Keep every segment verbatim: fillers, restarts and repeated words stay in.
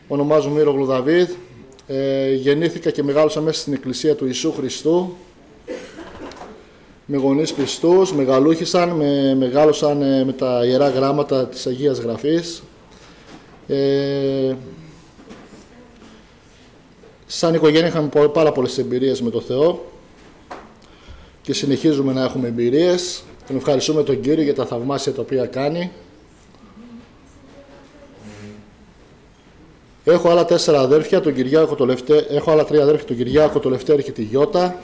Ονομάζομαι Μύρο Γλουδαβίδ. Ε, γεννήθηκα και μεγάλωσα μέσα στην Εκκλησία του Ιησού Χριστού. Με γονείς πιστούς, μεγαλούχησαν, με μεγάλωσαν ε, με τα Ιερά Γράμματα της Αγίας Γραφής. Ε, σαν οικογένεια είχαμε πάρα πολλές εμπειρίες με το Θεό και συνεχίζουμε να έχουμε εμπειρίες. Τον ευχαριστούμε τον Κύριο για τα θαυμάσια τα οποία κάνει. Έχω άλλα τέσσερα αδέρφια, τον Κυριάκο το Λευτέρη, έχω άλλα τρία αδέρφια, τον Κυριάκο, το Λευτέρη και τη Γιώτα.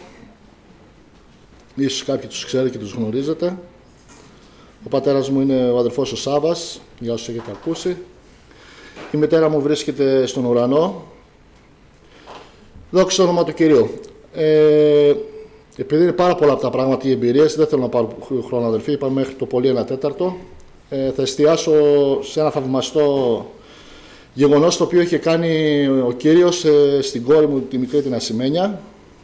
Ίσως κάποιοι τους ξέρετε και τους γνωρίζετε. Ο πατέρας μου είναι ο αδερφός ο Σάββας, για όσους έχετε ακούσει. Η μητέρα μου βρίσκεται στον ουρανό. Δόξα τω όνομα του Κυρίου. Ε, επειδή είναι πάρα πολλά από τα πράγματα οι εμπειρίες, δεν θέλω να πάρω χρόνο αδερφοί, είπαμε μέχρι το πολύ ένα τέταρτο. Ε, θα εστιάσω σε ένα θαυμαστό γεγονός το οποίο είχε κάνει ο Κύριος ε, στην κόρη μου τη μικρή την Ασημένια.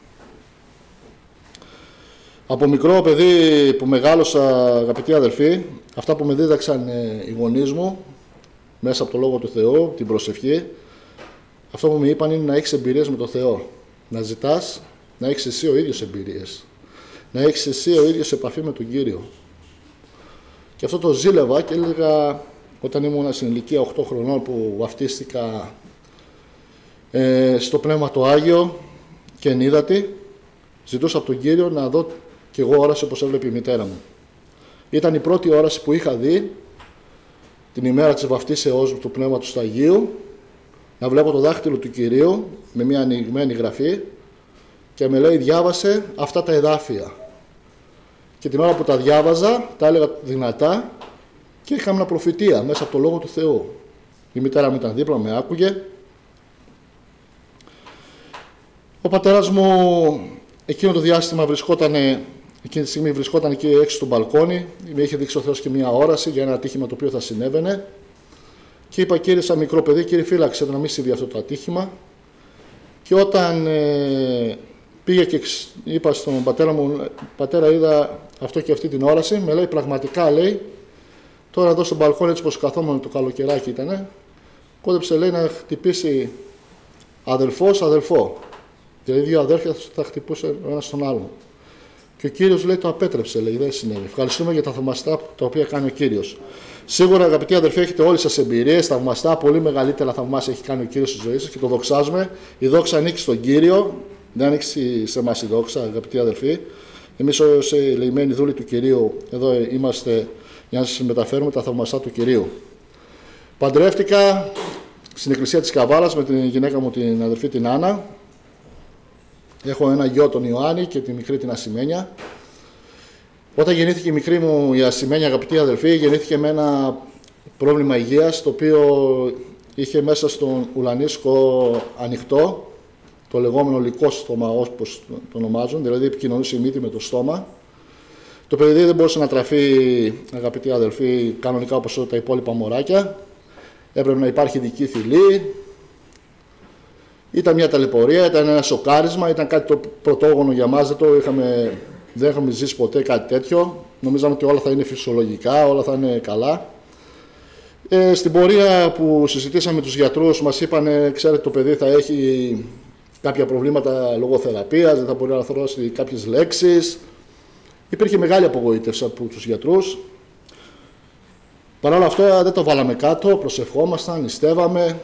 Από μικρό παιδί που μεγάλωσα, αγαπητοί αδελφοί, αυτά που με δίδαξαν ε, οι γονείς μου μέσα από το Λόγο του Θεού, την προσευχή, αυτό που μου είπαν είναι να έχεις εμπειρίες με το Θεό. Να ζητάς, να έχεις εσύ ο ίδιος εμπειρίες. Να έχεις εσύ ο ίδιος επαφή με τον Κύριο. Και αυτό το ζήλευα και έλεγα, όταν ήμουν στην ηλικία οκτώ χρονών που βαφτίστηκα ε, στο Πνεύμα το Άγιο και ενίδατη, ζητούσα από τον Κύριο να δω κι εγώ όραση όπως έβλεπε η μητέρα μου. Ήταν η πρώτη όραση που είχα δει την ημέρα της βαφτίσεώς μου του Πνεύματος του Αγίου, να βλέπω το δάχτυλο του Κυρίου με μια ανοιγμένη γραφή και με λέει διάβασε αυτά τα εδάφια. Και την ώρα που τα διάβαζα, τα έλεγα δυνατά και είχα μια προφητεία μέσα από το Λόγο του Θεού. Η μητέρα μου ήταν δίπλα, με άκουγε. Ο πατέρας μου εκείνο το διάστημα βρισκόταν, εκείνη τη στιγμή βρισκόταν εκεί έξω στο μπαλκόνι. Με είχε δείξει ο Θεός και μια όραση για ένα ατύχημα το οποίο θα συνέβαινε. Και είπα, Κύριε, σαν μικρό παιδί, Κύριε, φύλαξε να μην συμβεί αυτό το ατύχημα. Και όταν ε, πήγα και είπα στον πατέρα μου, πατέρα, είδα αυτό και αυτή την όραση, με λέει, πραγματικά, λέει, τώρα εδώ στο μπαλκόνι, έτσι πως καθόμουν, το καλοκαιράκι ήτανε, κόντεψε, λέει, να χτυπήσει αδελφός αδελφό. Δηλαδή δύο αδέρφια θα χτυπούσε ο ένας τον άλλον. Και ο Κύριος, λέει, το απέτρεψε, λέει, δεν συνέβη. Ευχαριστούμε για τα θαυμαστά τα οποία κάνει ο Κύριος. Σίγουρα, αγαπητοί αδερφοί, έχετε όλες σας εμπειρίες, θαυμαστά, πολύ μεγαλύτερα θαυμάσια έχει κάνει ο Κύριος στη ζωή σας και το δοξάζουμε. Η δόξα ανήκει στον Κύριο, δεν ανήκει σε εμάς η δόξα, αγαπητοί αδερφοί. Εμείς, ως ελεημένοι δούλοι του Κυρίου, εδώ είμαστε για να σας μεταφέρουμε τα θαυμαστά του Κυρίου. Παντρεύτηκα στην εκκλησία της Καβάλας με την γυναίκα μου, την αδερφή την Άννα. Έχω ένα γιο, τον Ιωάννη, και τη μικρή την Ασημένια. Όταν γεννήθηκε η μικρή μου η Ασημένια, αγαπητοί αδελφοί, γεννήθηκε με ένα πρόβλημα υγείας, το οποίο είχε μέσα στον ουλανίσκο ανοιχτό, το λεγόμενο λυκόστομα, όπως το ονομάζουν, δηλαδή επικοινωνούσε η μύτη με το στόμα. Το παιδί δεν μπορούσε να τραφεί, αγαπητοί αδελφοί, κανονικά όπως τα υπόλοιπα μωράκια. Έπρεπε να υπάρχει ειδική θηλή. Ήταν μια ταλαιπωρία, ήταν ένα σοκάρισμα, ήταν κάτι το πρωτόγονο για μας, δεν το είχαμε, δεν είχαμε ζήσει ποτέ κάτι τέτοιο. Νομίζαμε ότι όλα θα είναι φυσιολογικά, όλα θα είναι καλά. Ε, στην πορεία που συζητήσαμε με τους γιατρούς, μας είπαν, ξέρετε, το παιδί θα έχει κάποια προβλήματα λογοθεραπείας, δεν θα μπορεί να αρθρώσει κάποιες λέξεις. Υπήρχε μεγάλη απογοήτευση από τους γιατρούς. Παρ' όλα αυτά δεν το βάλαμε κάτω, προσευχόμασταν, νηστεύαμε.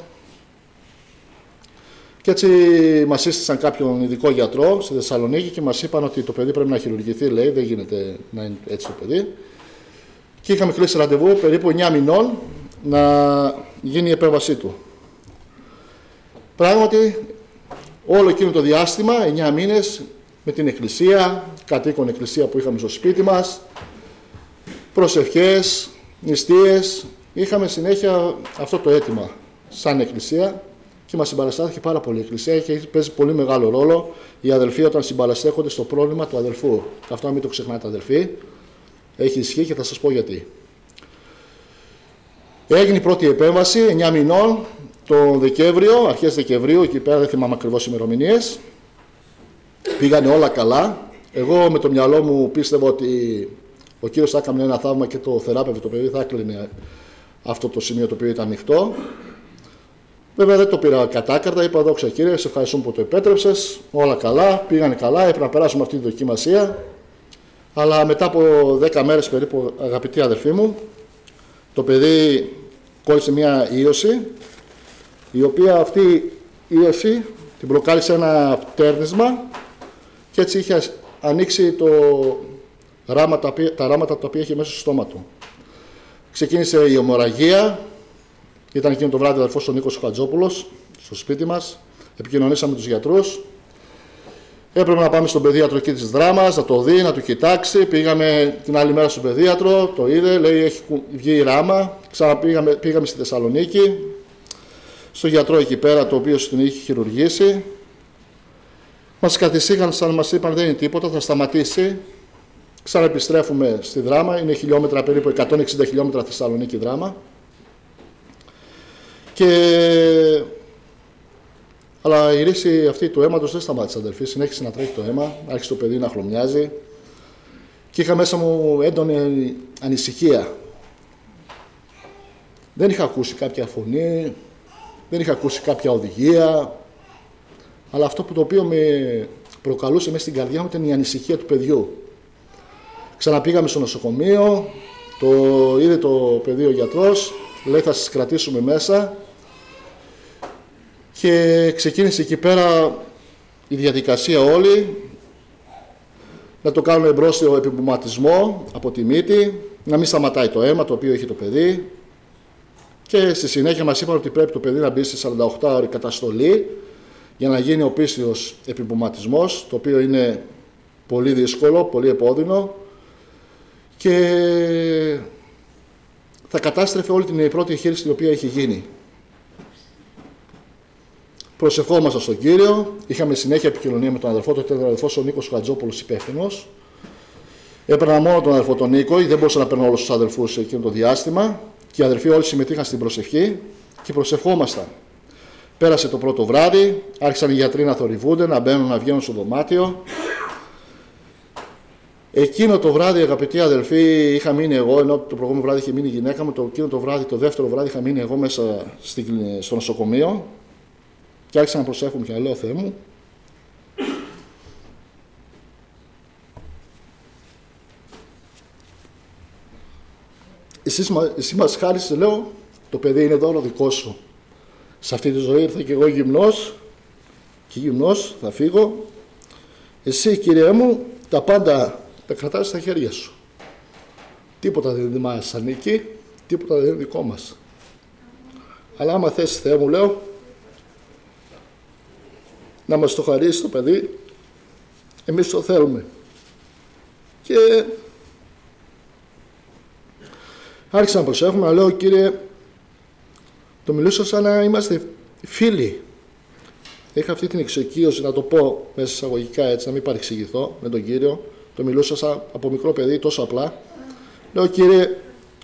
Και έτσι μας σύστησαν κάποιον ειδικό γιατρό στη Θεσσαλονίκη και μας είπαν ότι το παιδί πρέπει να χειρουργηθεί, λέει, δεν γίνεται να είναι έτσι το παιδί. Και είχαμε κλείσει ραντεβού περίπου εννιά μηνών να γίνει η επέμβασή του. Πράγματι, όλο εκείνο το διάστημα, εννιά μήνες, με την εκκλησία, κατοίκον εκκλησία που είχαμε στο σπίτι μας, προσευχές, νηστείες, είχαμε συνέχεια αυτό το αίτημα σαν εκκλησία. Και μας συμπαραστάθηκε πάρα πολύ η Εκκλησία και παίζει πολύ μεγάλο ρόλο οι αδελφοί όταν συμπαραστέχονται στο πρόβλημα του αδελφού. Αυτό να μην το ξεχνάτε, αδελφοί. Έχει ισχύ και θα σας πω γιατί. Έγινε η πρώτη επέμβαση εννιά μηνών το Δεκέμβριο, αρχές Δεκεμβρίου, εκεί πέρα δεν θυμάμαι ακριβώς ημερομηνίες. Πήγανε όλα καλά. Εγώ με το μυαλό μου πίστευα ότι ο Κύριος θα έκανε ένα θαύμα και το θεράπευε το παιδί, θα έκλεινε αυτό το σημείο το οποίο ήταν ανοιχτό. Βέβαια δεν το πήρα κατάκαρτα, είπα δόξα Κύριε, σε ευχαριστούμε που το επέτρεψες, όλα καλά, πήγανε καλά, έπρεπε να περάσουμε αυτή τη δοκιμασία. Αλλά μετά από δέκα μέρες περίπου, αγαπητοί αδερφοί μου, το παιδί κόλλησε μια ίωση, η οποία αυτή η ίωση την προκάλεσε ένα πτέρνισμα και έτσι είχε ανοίξει το ράμα, τα ράματα τα οποία είχε μέσα στο στόμα του. Ξεκίνησε η αιμορραγία, ήταν εκείνο το βράδυ ο αδερφός ο Νίκος Χατζόπουλος, στο σπίτι μας, επικοινωνήσαμε με τους γιατρούς. Έπρεπε να πάμε στον παιδίατρο εκεί της Δράμας, να το δει, να το κοιτάξει. Πήγαμε την άλλη μέρα στον παιδίατρο, το είδε, λέει έχει βγει η ράμα. Ξαναπήγαμε πήγαμε στη Θεσσαλονίκη, στο γιατρό εκεί πέρα, το οποίο την είχε χειρουργήσει. Μας καθησύχασαν, μας είπαν δεν είναι τίποτα, θα σταματήσει. Ξαναεπιστρέφουμε στη Δράμα, είναι χιλιόμετρα περίπου, εκατόν εξήντα χιλιόμετρα Θεσσαλονίκη Δράμα. Και... Αλλά η ρίση αυτή του αίματος δεν σταμάτησε, αδελφοί. Συνέχισε να τρέχει το αίμα, άρχισε το παιδί να χλωμιάζει και είχα μέσα μου έντονη ανησυχία. Δεν είχα ακούσει κάποια φωνή, δεν είχα ακούσει κάποια οδηγία, αλλά αυτό που το οποίο με προκαλούσε μέσα στην καρδιά μου ήταν η ανησυχία του παιδιού. Ξαναπήγαμε στο νοσοκομείο, το είδε το παιδί ο γιατρός, λέει θα σας κρατήσουμε μέσα. Και ξεκίνησε εκεί πέρα η διαδικασία όλη, να το κάνουμε εμπρόστιο επιμπουματισμό από τη μύτη, να μην σταματάει το αίμα το οποίο έχει το παιδί και στη συνέχεια μας είπαν ότι πρέπει το παιδί να μπει σε σαράντα οκτώ ώρη καταστολή για να γίνει ο πίστιος επιμπουματισμός, το οποίο είναι πολύ δύσκολο, πολύ επώδυνο και θα κατάστρεφε όλη την πρώτη εγχείρηση την οποία έχει γίνει. Προσευχόμασταν στον Κύριο, είχαμε συνέχεια επικοινωνία με τον αδερφό, τότε ο αδερφός ο Νίκος Χατζόπουλος υπεύθυνος. Έπαιρνα μόνο τον αδερφό τον Νίκο, δεν μπορούσα να παίρνω όλους τους αδερφούς εκείνο το διάστημα και οι αδερφοί όλοι συμμετείχαν στην προσευχή και προσευχόμασταν. Πέρασε το πρώτο βράδυ, άρχισαν οι γιατροί να θορυβούνται, να μπαίνουν, να βγαίνουν στο δωμάτιο. Εκείνο το βράδυ, αγαπητοί αδελφοί, είχα μείνει εγώ, ενώ το προηγούμενο βράδυ είχε μείνει η γυναίκα μου, το, εκείνο το βράδυ, το δεύτερο βράδυ, είχα μείνει εγώ μέσα στο νοσοκομείο. Και άρχισα να προσέχουμε και να λέω, Θεέ μου, εσύ, εσύ μας χάρισες, λέω, το παιδί είναι δώρο δικό σου. Σε αυτή τη ζωή ήρθα και εγώ γυμνός και γυμνός θα φύγω. Εσύ, Κύριε μου, τα πάντα τα κρατάς στα χέρια σου. Τίποτα δεν μας ανήκει, τίποτα δεν είναι δικό μας. Αλλά άμα θες, Θεέ μου, λέω, να μας το χαρίσει το παιδί, εμείς το θέλουμε. Και άρχισα να προσέχουμε, να λέω, Κύριε, το μιλούσα σαν να είμαστε φίλοι. Είχα αυτή την εξοικείωση, να το πω μέσα εισαγωγικά έτσι, να μην παρεξηγηθώ με τον Κύριο. Το μιλούσα σαν από μικρό παιδί, τόσο απλά. Λέω, Κύριε,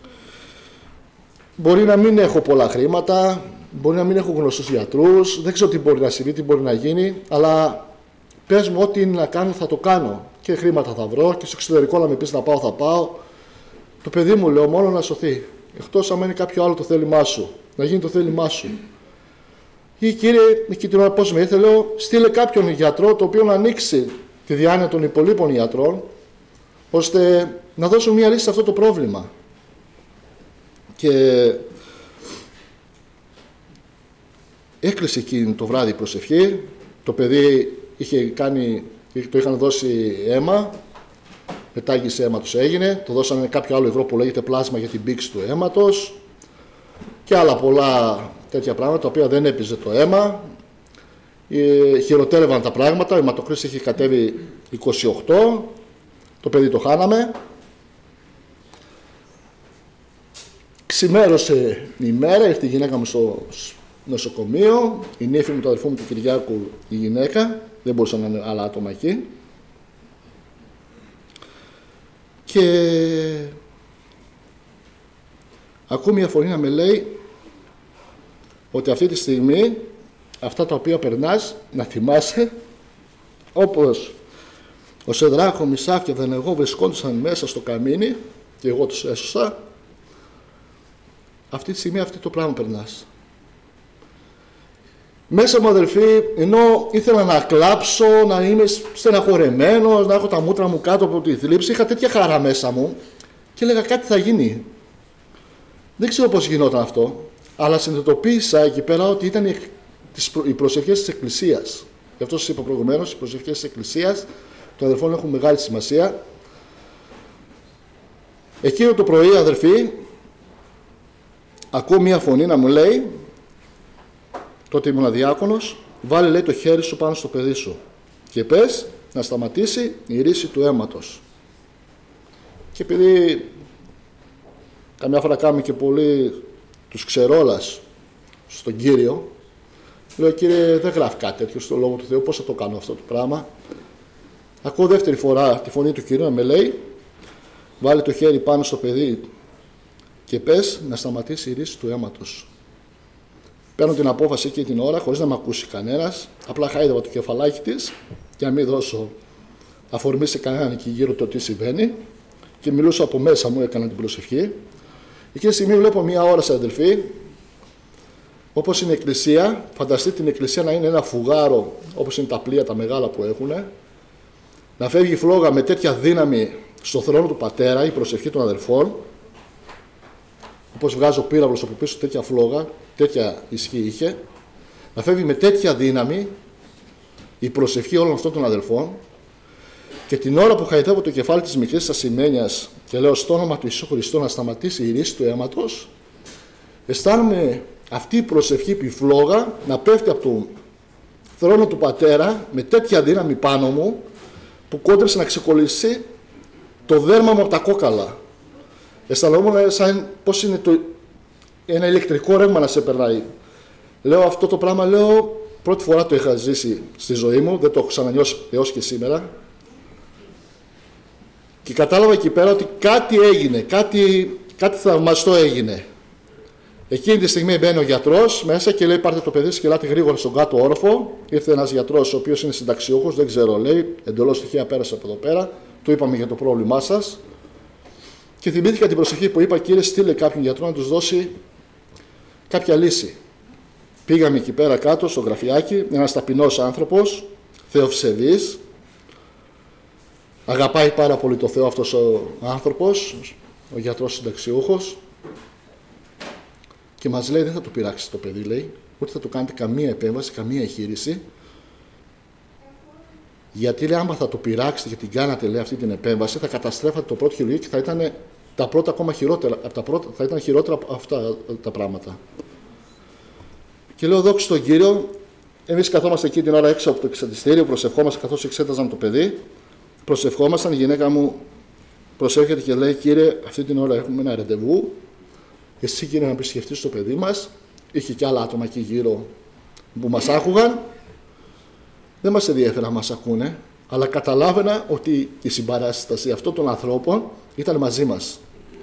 μπορεί να μην έχω πολλά χρήματα, μπορεί να μην έχω γνωστούς γιατρούς, δεν ξέρω τι μπορεί να συμβεί, τι μπορεί να γίνει, αλλά πες μου ό,τι είναι να κάνω θα το κάνω. Και χρήματα θα βρω και στο εξωτερικό να με πεις να πάω θα πάω. Το παιδί μου, λέω, μόνο να σωθεί. Εκτός αν είναι κάποιο άλλο το θέλημά σου, να γίνει το θέλημά σου. Ή Κύριε, εκεί την ώρα πώς με ήρθε, λέω, στείλε κάποιον γιατρό το οποίο να ανοίξει τη διάνοια των υπολείπων γιατρών, ώστε να δώσουν μια λύση σε αυτό το πρόβλημα. Και έκλεισε εκείνη το βράδυ η προσευχή, το παιδί είχε κάνει, το είχαν δώσει αίμα, μετάγγιση αίματος έγινε, το δώσανε κάποιο άλλο υγρό που λέγεται πλάσμα για την πήξη του αίματος και άλλα πολλά τέτοια πράγματα, τα οποία δεν έπιζε το αίμα, ε, χειροτέρευαν τα πράγματα, ο αιματοκρής είχε κατέβει είκοσι οκτώ, το παιδί το χάναμε. Ξημέρωσε η μέρα, ήρθε η γυναίκα μου στο νοσοκομείο, η νύφη μου, το αδερφό μου του Κυριάκου, η γυναίκα, δεν μπορούσαν να είναι άλλα άτομα εκεί. Και ακούω μια φωνή να με λέει ότι αυτή τη στιγμή αυτά τα οποία περνάς να θυμάσαι όπως ο Σεδράκ, ο Μισάκ και δεν εγώ βρισκόντουσαν μέσα στο καμίνι και εγώ τους έσωσα. Αυτή τη στιγμή αυτό το πράγμα περνάς. Μέσα μου, αδελφοί, ενώ ήθελα να κλάψω, να είμαι στεναχωρεμένος, να έχω τα μούτρα μου κάτω από τη θλίψη, είχα τέτοια χαρά μέσα μου και έλεγα κάτι θα γίνει. Δεν ξέρω πώς γινόταν αυτό, αλλά συνειδητοποίησα εκεί πέρα ότι ήταν οι προσευχές της Εκκλησίας. Γι' αυτό σας είπα προηγουμένως, οι προσευχές της Εκκλησίας των αδελφών έχουν μεγάλη σημασία. Εκείνο το πρωί, αδελφοί, ακούω μία φωνή να μου λέει, τότε ήμουν διάκονος, βάλε, λέει, το χέρι σου πάνω στο παιδί σου και πες να σταματήσει η ρίση του αίματος. Και επειδή καμιά φορά κάνουμε και πολύ τους ξερόλας στον Κύριο, λέω, Κύριε, δεν γράφει κάτι τέτοιο στο Λόγο του Θεού, πώς θα το κάνω αυτό το πράγμα. Ακούω δεύτερη φορά τη φωνή του Κυρίου να με λέει, βάλε το χέρι πάνω στο παιδί και πες να σταματήσει η ρίση του αίματος. Παίρνω την απόφαση εκεί την ώρα, χωρίς να με ακούσει κανένας, απλά χάιδευα το κεφαλάκι της για να μην δώσω αφορμή σε κανέναν εκεί γύρω το τι συμβαίνει, και μιλούσα από μέσα μου, έκανα την προσευχή. Εκείνη τη στιγμή βλέπω μία όραση, αδελφοί, όπως είναι η εκκλησία. Φανταστείτε την εκκλησία να είναι ένα φουγάρο, όπως είναι τα πλοία τα μεγάλα που έχουν, να φεύγει φλόγα με τέτοια δύναμη στο θρόνο του Πατέρα, η προσευχή των αδελφών, όπως βγάζω πύραυλος από πίσω, τέτοια φλόγα, τέτοια ισχύ είχε, να φεύγει με τέτοια δύναμη η προσευχή όλων αυτών των αδελφών, και την ώρα που χαϊδεύω το κεφάλι της μικρής ασημένιας και λέω στο όνομα του Ιησού Χριστού να σταματήσει η ρίση του αίματος, αισθάνομαι αυτή η προσευχή, η φλόγα, να πέφτει από τον θρόνο του Πατέρα με τέτοια δύναμη πάνω μου, που κόντρεψε να ξεκολλήσει το δέρμα μου από τα κόκαλα. Αισθανόμουν σαν πώς είναι το, ένα ηλεκτρικό ρεύμα να σε περνάει. Λέω αυτό το πράγμα, λέω, πρώτη φορά το είχα ζήσει στη ζωή μου, δεν το έχω ξανανιώσει έως και σήμερα. Και κατάλαβα εκεί πέρα ότι κάτι έγινε, κάτι, κάτι θαυμαστό έγινε. Εκείνη τη στιγμή μπαίνει ο γιατρός μέσα και λέει, πάρτε το παιδί, σκελάτε γρήγορα στον κάτω όροφο. Ήρθε ένας γιατρός, ο οποίος είναι συνταξιούχος, δεν ξέρω, λέει, εντελώς τυχαία πέρασε από εδώ πέρα. Του είπαμε για το πρόβλημά σας. Και θυμήθηκα την προσευχή που είπα, Κύριε, στείλε κάποιον γιατρό να τους δώσει κάποια λύση. Πήγαμε εκεί πέρα κάτω στο γραφιάκι, ένας ταπεινός άνθρωπος, θεοψευής. Αγαπάει πάρα πολύ το Θεό αυτός ο άνθρωπος, ο γιατρός συνταξιούχος. Και μας λέει, δεν θα το πειράξει το παιδί, λέει, ούτε θα του κάνετε καμία επέμβαση, καμία εγχείρηση. Γιατί, λέει, άμα θα το πειράξετε και την κάνατε, λέει, αυτή την επέμβαση, θα καταστρέφατε το πρώτο χειρουργείο και θα ήταν τα πρώτα ακόμα χειρότερα, από τα πρώτα, θα ήταν χειρότερα από αυτά τα πράγματα. Και λέω, δόξα στον Κύριο, εμείς καθόμαστε εκεί την ώρα έξω από το εξατιστήριο, προσευχόμαστε καθώς εξέταζαν το παιδί. Προσευχόμασταν, η γυναίκα μου προσέρχεται και λέει, Κύριε, αυτή την ώρα έχουμε ένα ραντεβού. Εσύ, Κύριε, να επισκεφτείς το παιδί μας. Είχε και άλλα άτομα εκεί γύρω που μας άκουγαν. Δεν μας ενδιέφερε να μας ακούνε, αλλά καταλάβαινα ότι η συμπαράσταση αυτών των ανθρώπων ήταν μαζί μας.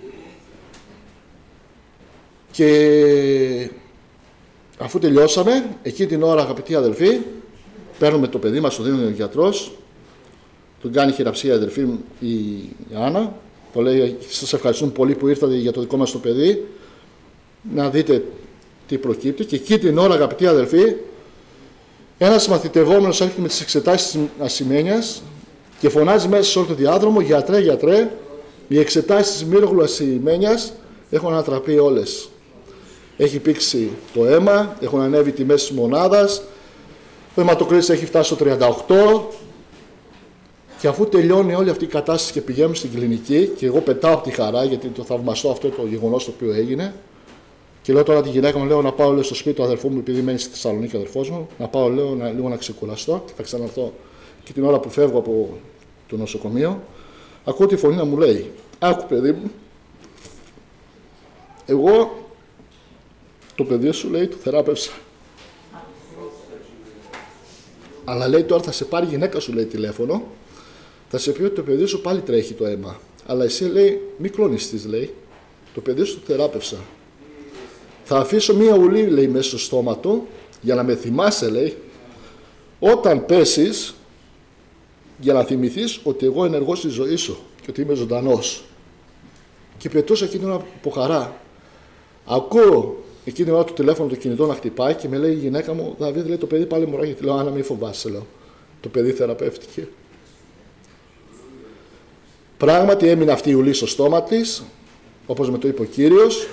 Και αφού τελειώσαμε, εκεί την ώρα, αγαπητοί αδελφοί, παίρνουμε το παιδί μας, το δίνει ο γιατρός, τον κάνει χειραψία η αδελφή μου η Άννα, το λέει, σας ευχαριστούμε πολύ που ήρθατε για το δικό μας το παιδί, να δείτε τι προκύπτει. Και εκεί την ώρα, αγαπητοί αδελφοί, ένας μαθητευόμενος έρχεται με τις εξετάσεις της ασημένιας και φωνάζει μέσα σε όλο το διάδρομο, γιατρέ, γιατρέ, οι εξετάσεις της μύρογλου ασημένιας έχουν ανατραπεί όλες. Έχει πήξει το αίμα, έχουν ανέβει τιμές της μονάδας, το αιματοκρίτης έχει φτάσει στο τριάντα οκτώ, και αφού τελειώνει όλη αυτή η κατάσταση και πηγαίνουμε στην κλινική, και εγώ πετάω από τη χαρά, γιατί το θαυμαστώ αυτό το γεγονός το οποίο έγινε, και λέω τώρα τη γυναίκα μου, λέω, να πάω, λέω, στο σπίτι του αδερφού μου, επειδή μένει στη Θεσσαλονίκη ο αδερφός μου, να πάω, λέω, να, λίγο να ξεκουραστώ και θα ξαναρθώ. Και την ώρα που φεύγω από το νοσοκομείο, ακούω τη φωνή να μου λέει, άκου παιδί μου, εγώ το παιδί σου, λέει, το θεράπευσα. Αλλά, λέει, τώρα θα σε πάρει η γυναίκα σου, λέει, τηλέφωνο, θα σε πει ότι το παιδί σου πάλι τρέχει το αίμα. Αλλά εσύ, λέει, μη κλονιστείς, λέει, το παιδί σου το θεράπευσα. Θα αφήσω μία ουλή, λέει, μέσα στο στόμα του, για να με θυμάσαι, λέει, όταν πέσεις, για να θυμηθείς ότι εγώ ενεργώ στη ζωή σου και ότι είμαι ζωντανός. Και πετούσα εκείνη την ώρα από χαρά. Ακούω εκείνη την ώρα το τηλέφωνο, το κινητό να χτυπάει και με λέει η γυναίκα μου: Δαβίδ, λέει το παιδί πάλι μωράγει. Τη λέω: Άννα, μην φοβάσαι, λέω. Το παιδί θεραπεύτηκε. Πράγματι έμεινε αυτή η ουλή στο στόμα της, όπως με το είπε ο Κύριος.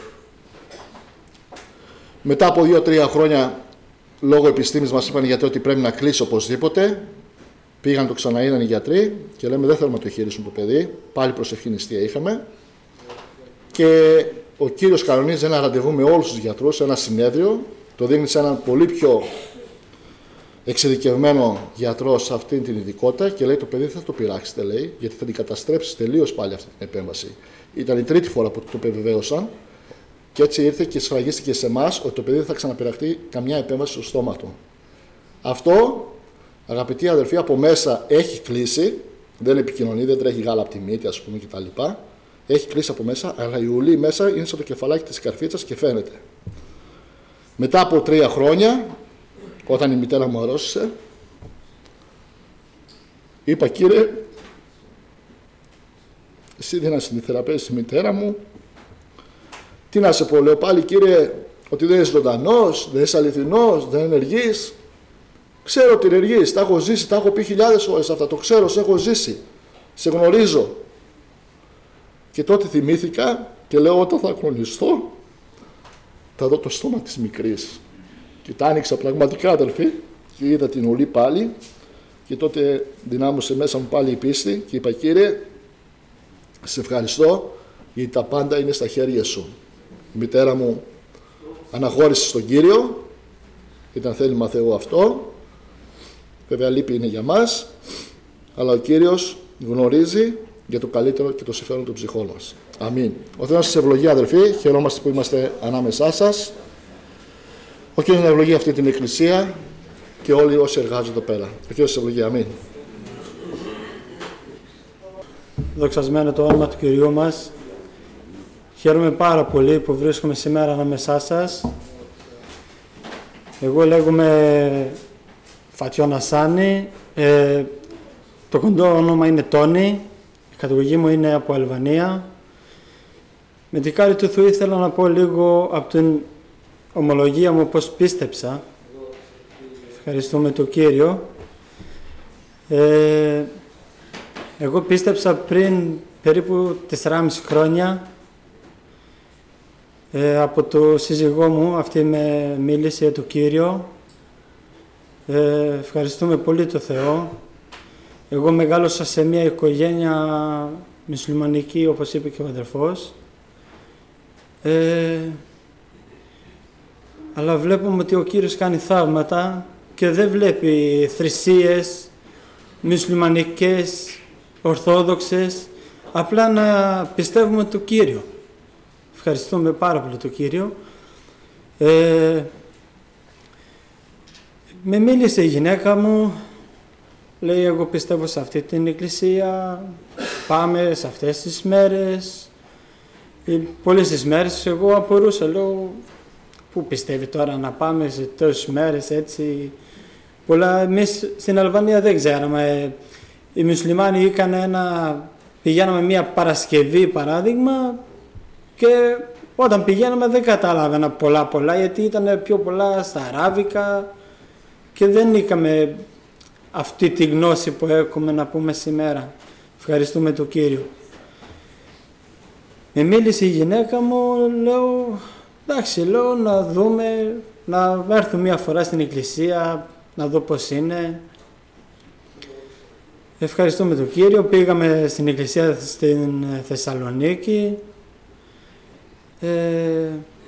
Μετά από δύο-τρία χρόνια, λόγω επιστήμης, μας είπαν οι γιατροί ότι πρέπει να κλείσει οπωσδήποτε. Πήγαν, το ξαναείδαν οι γιατροί και λέμε: δεν θέλουμε να το χειρίσουμε το παιδί. Πάλι προσευχή νηστεία είχαμε. Και ο Κύριος κανονίζει ένα ραντεβού με όλους τους γιατρούς, ένα συνέδριο. Το δείχνει σε έναν πολύ πιο εξειδικευμένο γιατρό σε αυτή την ειδικότητα και λέει: το παιδί δεν θα το πειράξετε, λέει, γιατί θα την καταστρέψει τελείως πάλι αυτή την επέμβαση. Ήταν η τρίτη φορά που το επιβεβαίωσαν και έτσι ήρθε και σφραγίστηκε σε εμάς ότι το παιδί δεν θα ξαναπειραχτεί καμιά επέμβαση στο στόμα του. Αυτό, αγαπητοί αδελφοί, από μέσα έχει κλείσει, δεν επικοινωνεί, δεν τρέχει γάλα από τη μύτη, ας πούμε, κτλ. Έχει κλείσει από μέσα, αλλά η ουλή μέσα είναι σαν το κεφαλάκι της καρφίτσας και φαίνεται. Μετά από τρία χρόνια, όταν η μητέρα μου αρρώστησε, είπα: Κύριε, εσύ δεν είσαι θεραπεύσει τη μητέρα μου. Τι να σε πω, λέω πάλι, Κύριε, ότι δεν είσαι ζωντανός, δεν είσαι αληθινός, δεν ενεργείς. Ξέρω ότι ενεργείς, τα έχω ζήσει, τα έχω πει χιλιάδες φορές αυτά, το ξέρω, σε έχω ζήσει, σε γνωρίζω. Και τότε θυμήθηκα και λέω: όταν θα αγωνιστώ, θα δω το στόμα της μικρής. Και τα άνοιξα πραγματικά, αδελφοί, και είδα την ουλή πάλι. Και τότε δυνάμωσε μέσα μου πάλι η πίστη και είπα: Κύριε, σε ευχαριστώ, γιατί τα πάντα είναι στα χέρια σου. Η μητέρα μου αναχώρησε στον Κύριο, ήταν θέλημα Θεού αυτό. Βέβαια λύπη είναι για μας, αλλά ο Κύριος γνωρίζει για το καλύτερο και το συμφέρον των ψυχών μας. Αμήν. Ο Θεός σας ευλογεί, αδελφοί, χαιρόμαστε που είμαστε ανάμεσά σας. Ο Κύριος να ευλογεί αυτή την εκκλησία και όλοι όσοι εργάζονται εδώ πέρα. Ο Κύριος σας ευλογεί. Αμήν. Δοξασμένο το όνομα του Κυρίου μας. Χαίρομαι πάρα πολύ που βρίσκομαι σήμερα ανάμεσά σας. Εγώ λέγομαι Φατιών Ασάνη. Ε, το κοντό όνομα είναι Τόνι. Η καταγωγή μου είναι από Αλβανία. Με τη χάρη του Θεού ήθελα να πω λίγο από την ομολογία μου πώς πίστεψα. Ευχαριστούμε τον Κύριο. Ε, εγώ πίστεψα πριν περίπου τεσσεράμισι χρόνια. Ε, από το σύζυγό μου, αυτή με μίλησε το Κύριο. Ε, ευχαριστούμε πολύ το Θεό. Εγώ μεγάλωσα σε μια οικογένεια μουσουλμανική, όπως είπε και ο αδερφός. Ε, αλλά βλέπουμε ότι ο Κύριος κάνει θαύματα και δεν βλέπει θρησκείες μουσουλμανικές, ορθόδοξες, απλά να πιστεύουμε το Κύριο. Ευχαριστούμε πάρα πολύ τον Κύριο. Ε, με μίλησε η γυναίκα μου, λέει: εγώ πιστεύω σε αυτή την εκκλησία, πάμε σε αυτές τις μέρες. Πολλές τις μέρες εγώ απορούσα, λέω: πού πιστεύει τώρα να πάμε σε τόσες μέρες έτσι. Πολλά, εμείς στην Αλβανία δεν ξέραμε. Οι μουσουλμάνοι είχαν ένα, πηγαίναμε μια Παρασκευή παράδειγμα και όταν πηγαίναμε δεν καταλάβαινα πολλά πολλά γιατί ήταν πιο πολλά στα αράβικα και δεν είχαμε αυτή τη γνώση που έχουμε να πούμε σήμερα. Ευχαριστούμε τον Κύριο. Με μίλησε η γυναίκα μου, λέω: εντάξει, λέω να δούμε, να έρθω μια φορά στην εκκλησία, να δω πώς είναι. Ευχαριστούμε τον Κύριο. Πήγαμε στην εκκλησία στην Θεσσαλονίκη. Ε,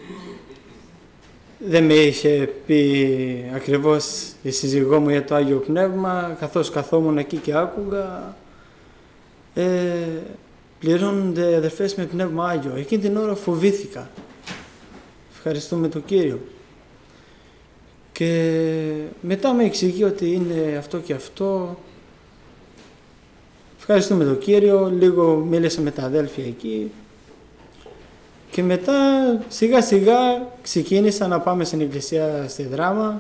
δεν με είχε πει ακριβώς η σύζυγό μου για το Άγιο Πνεύμα, καθώς καθόμουν εκεί και άκουγα. Ε, πληρώνονται αδερφές με Πνεύμα Άγιο. Εκείνη την ώρα φοβήθηκα. Ευχαριστούμε τον Κύριο. Και μετά με εξηγεί ότι είναι αυτό και αυτό. Ευχαριστούμε τον Κύριο. Λίγο μίλησα με τα αδέλφια εκεί. Και μετά σιγά σιγά ξεκίνησα να πάμε στην εκκλησία στη Δράμα.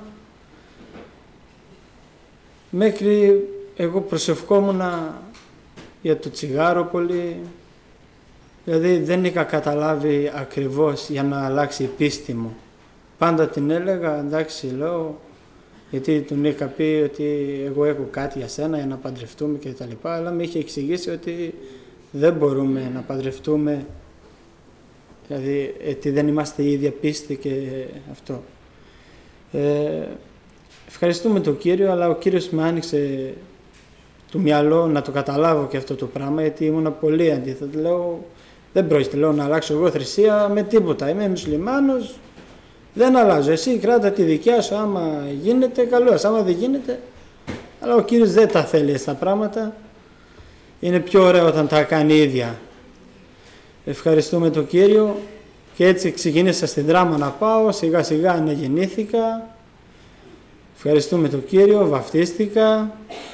Μέχρι εγώ προσευχόμουν για το τσιγάρο πολύ. Δηλαδή δεν είχα καταλάβει ακριβώς για να αλλάξει η πίστη μου. πάντα την έλεγα, εντάξει, λέω, γιατί τον είχα πει ότι εγώ έχω κάτι για σένα για να παντρευτούμε και τα λοιπά, αλλά με είχε εξηγήσει ότι δεν μπορούμε να παντρευτούμε, δηλαδή ότι δεν είμαστε η ίδια πίστη και αυτό. Ε, ευχαριστούμε τον Κύριο, αλλά ο Κύριος με άνοιξε το μυαλό να το καταλάβω και αυτό το πράγμα, γιατί ήμουν πολύ αντίθετο. Λέω, δεν πρόκειται, λέω, να αλλάξω εγώ θρησκεία με τίποτα. Είμαι μουσουλμάνος, δεν αλλάζω. Εσύ κράτα τη δικιά σου, άμα γίνεται, καλώς. Άμα δεν γίνεται, αλλά ο Κύριος δεν τα θέλει αυτά τα πράγματα. Είναι πιο ωραίο όταν τα κάνει ίδια. Ευχαριστούμε τον Κύριο και έτσι ξεκίνησα στην δράμα να πάω, σιγά σιγά αναγεννήθηκα. Ευχαριστούμε τον Κύριο, βαφτίστηκα.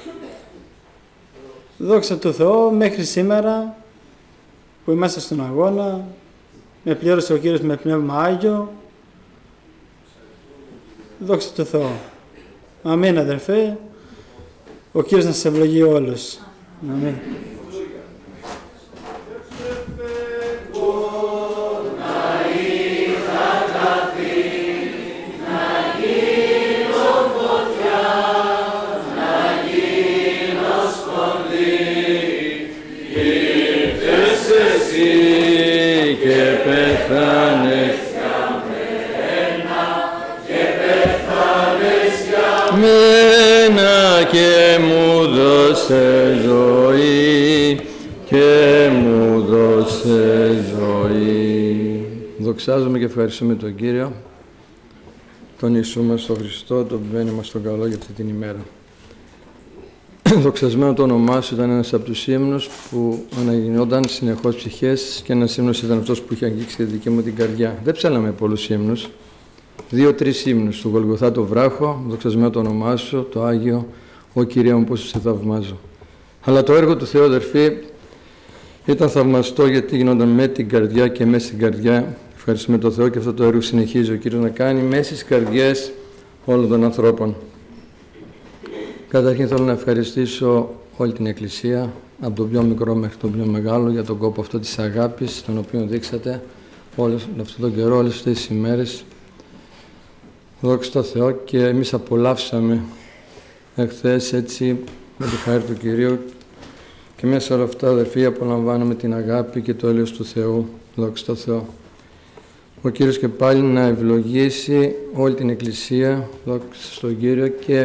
Δόξα τω Θεώ, μέχρι σήμερα που είμαστε στον αγώνα, με πλήρωσε ο Κύριος με Πνεύμα Άγιο. Δόξα τω Θεώ. Αμήν, αδερφέ. Ο Κύριος να σας ευλογεί όλους. Αμήν. Και πέθανες για μένα, και πέθανες για μένα, και μου δώσε ζωή, και μου δώσε ζωή. Δοξάζουμε και ευχαριστούμε τον Κύριο, τον Ιησού μας, τον Χριστό, τον μπαίνει μας τον καλό για αυτή την ημέρα. Δοξασμένο το όνομά σου ήταν ένας από τους ύμνους που αναγινόταν συνεχώς ψυχές και ένας ύμνος ήταν αυτός που είχε αγγίξει τη δική μου την καρδιά. Δεν ψάλαμε πολλούς ύμνους, δύο-τρεις ύμνους. Του Γολγοθά το βράχο, δοξασμένο το όνομά σου, το Άγιο, ο Κύριε μου πόσο σε θαυμάζω. Αλλά το έργο του Θεού, αδερφοί, ήταν θαυμαστό γιατί γινόταν με την καρδιά και μέσα στην καρδιά. Ευχαριστούμε τον Θεό και αυτό το έργο συνεχίζει ο Κύριος να κάνει μέσα στις καρδιές όλων των ανθρώπων. Καταρχήν θέλω να ευχαριστήσω όλη την Εκκλησία, από τον πιο μικρό μέχρι τον πιο μεγάλο, για τον κόπο αυτό της αγάπης, τον οποίο δείξατε όλος αυτόν τον καιρό, όλες αυτές τις ημέρες. Δόξα τω Θεώ, και εμείς απολαύσαμε εχθές έτσι με τη χάρη του Κυρίου και μέσα σε όλα αυτά, αδερφοί, απολαμβάνουμε την αγάπη και το έλεος του Θεού. Δόξα τω Θεώ. Ο Κύριος και πάλι να ευλογήσει όλη την Εκκλησία, δόξα στον Κύριο, και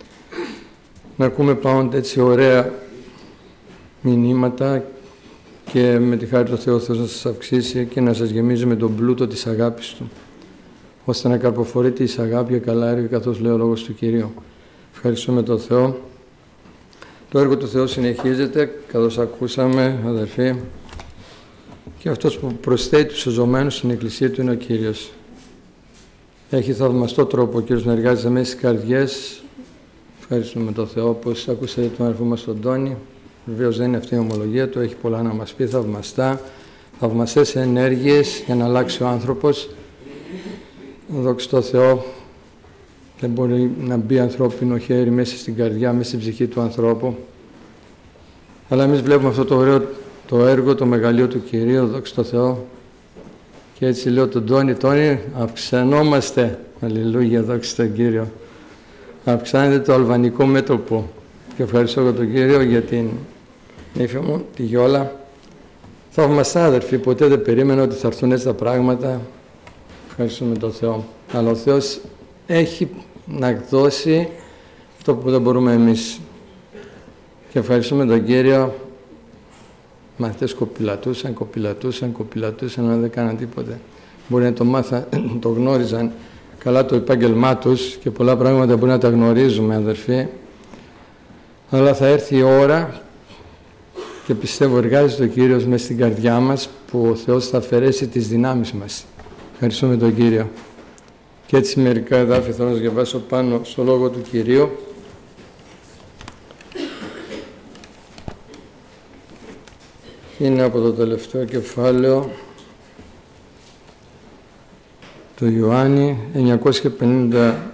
να ακούμε πάντα έτσι ωραία μηνύματα και με τη χάρη του Θεού ο Θεός να σας αυξήσει και να σας γεμίζει με τον πλούτο της αγάπης Του, ώστε να καρποφορείτε εις αγάπη και καλά έργα, καθώς λέει ο λόγος του Κυρίου. Ευχαριστούμε τον Θεό. Το έργο του Θεού συνεχίζεται, καθώς ακούσαμε, αδερφοί, και αυτός που προσθέτει τους σωζωμένους στην Εκκλησία Του είναι ο Κύριος. Έχει θαυμαστό τρόπο ο Κύριος να εργάζεται μέσα στις καρδιές. Ευχαριστούμε τον Θεό, όπως ακούσατε τον αδερφό μας τον Τόνι. Βεβαίως δεν είναι αυτή η ομολογία του, έχει πολλά να μας πει, θαυμαστά, θαυμαστές ενέργειες για να αλλάξει ο άνθρωπος. Δόξα τω Θεώ, δεν μπορεί να μπει ανθρώπινο χέρι μέσα στην καρδιά, μέσα στην ψυχή του ανθρώπου. Αλλά εμείς βλέπουμε αυτό το ωραίο το έργο, το μεγαλείο του Κυρίου, δόξα τω Θεώ. Και έτσι λέω τον Τόνι, Τόνι, αυξανόμαστε. Αλληλούια, δόξα τον Κύριο. Αυξάνεται το αλβανικό μέτωπο. Και ευχαριστώ για τον Κύριο για την νύφη μου, τη Γιόλα. Θαυμαστά, αδερφοί, ποτέ δεν περίμενα ότι θα έρθουν έτσι τα πράγματα. Ευχαριστούμε τον Θεό. Αλλά ο Θεός έχει να δώσει αυτό που δεν μπορούμε εμείς. Και ευχαριστούμε τον Κύριο. Μαθητές κοπηλατούσαν, κοπηλατούσαν, κοπηλατούσαν, αλλά δεν κάναν τίποτε. Μπορεί να το μάθαν, το γνώριζαν καλά το επάγγελμά τους και πολλά πράγματα μπορεί να τα γνωρίζουμε, αδερφοί. Αλλά θα έρθει η ώρα και πιστεύω εργάζεται ο Κύριος μέσα στην καρδιά μας που ο Θεός θα αφαιρέσει τις δυνάμεις μας. Ευχαριστούμε τον Κύριο. Και έτσι μερικά εδάφια θα σας διαβάσω πάνω στο λόγο του Κυρίου. Είναι από το τελευταίο κεφάλαιο του Ιωάννη, εννιακόσια πενήντα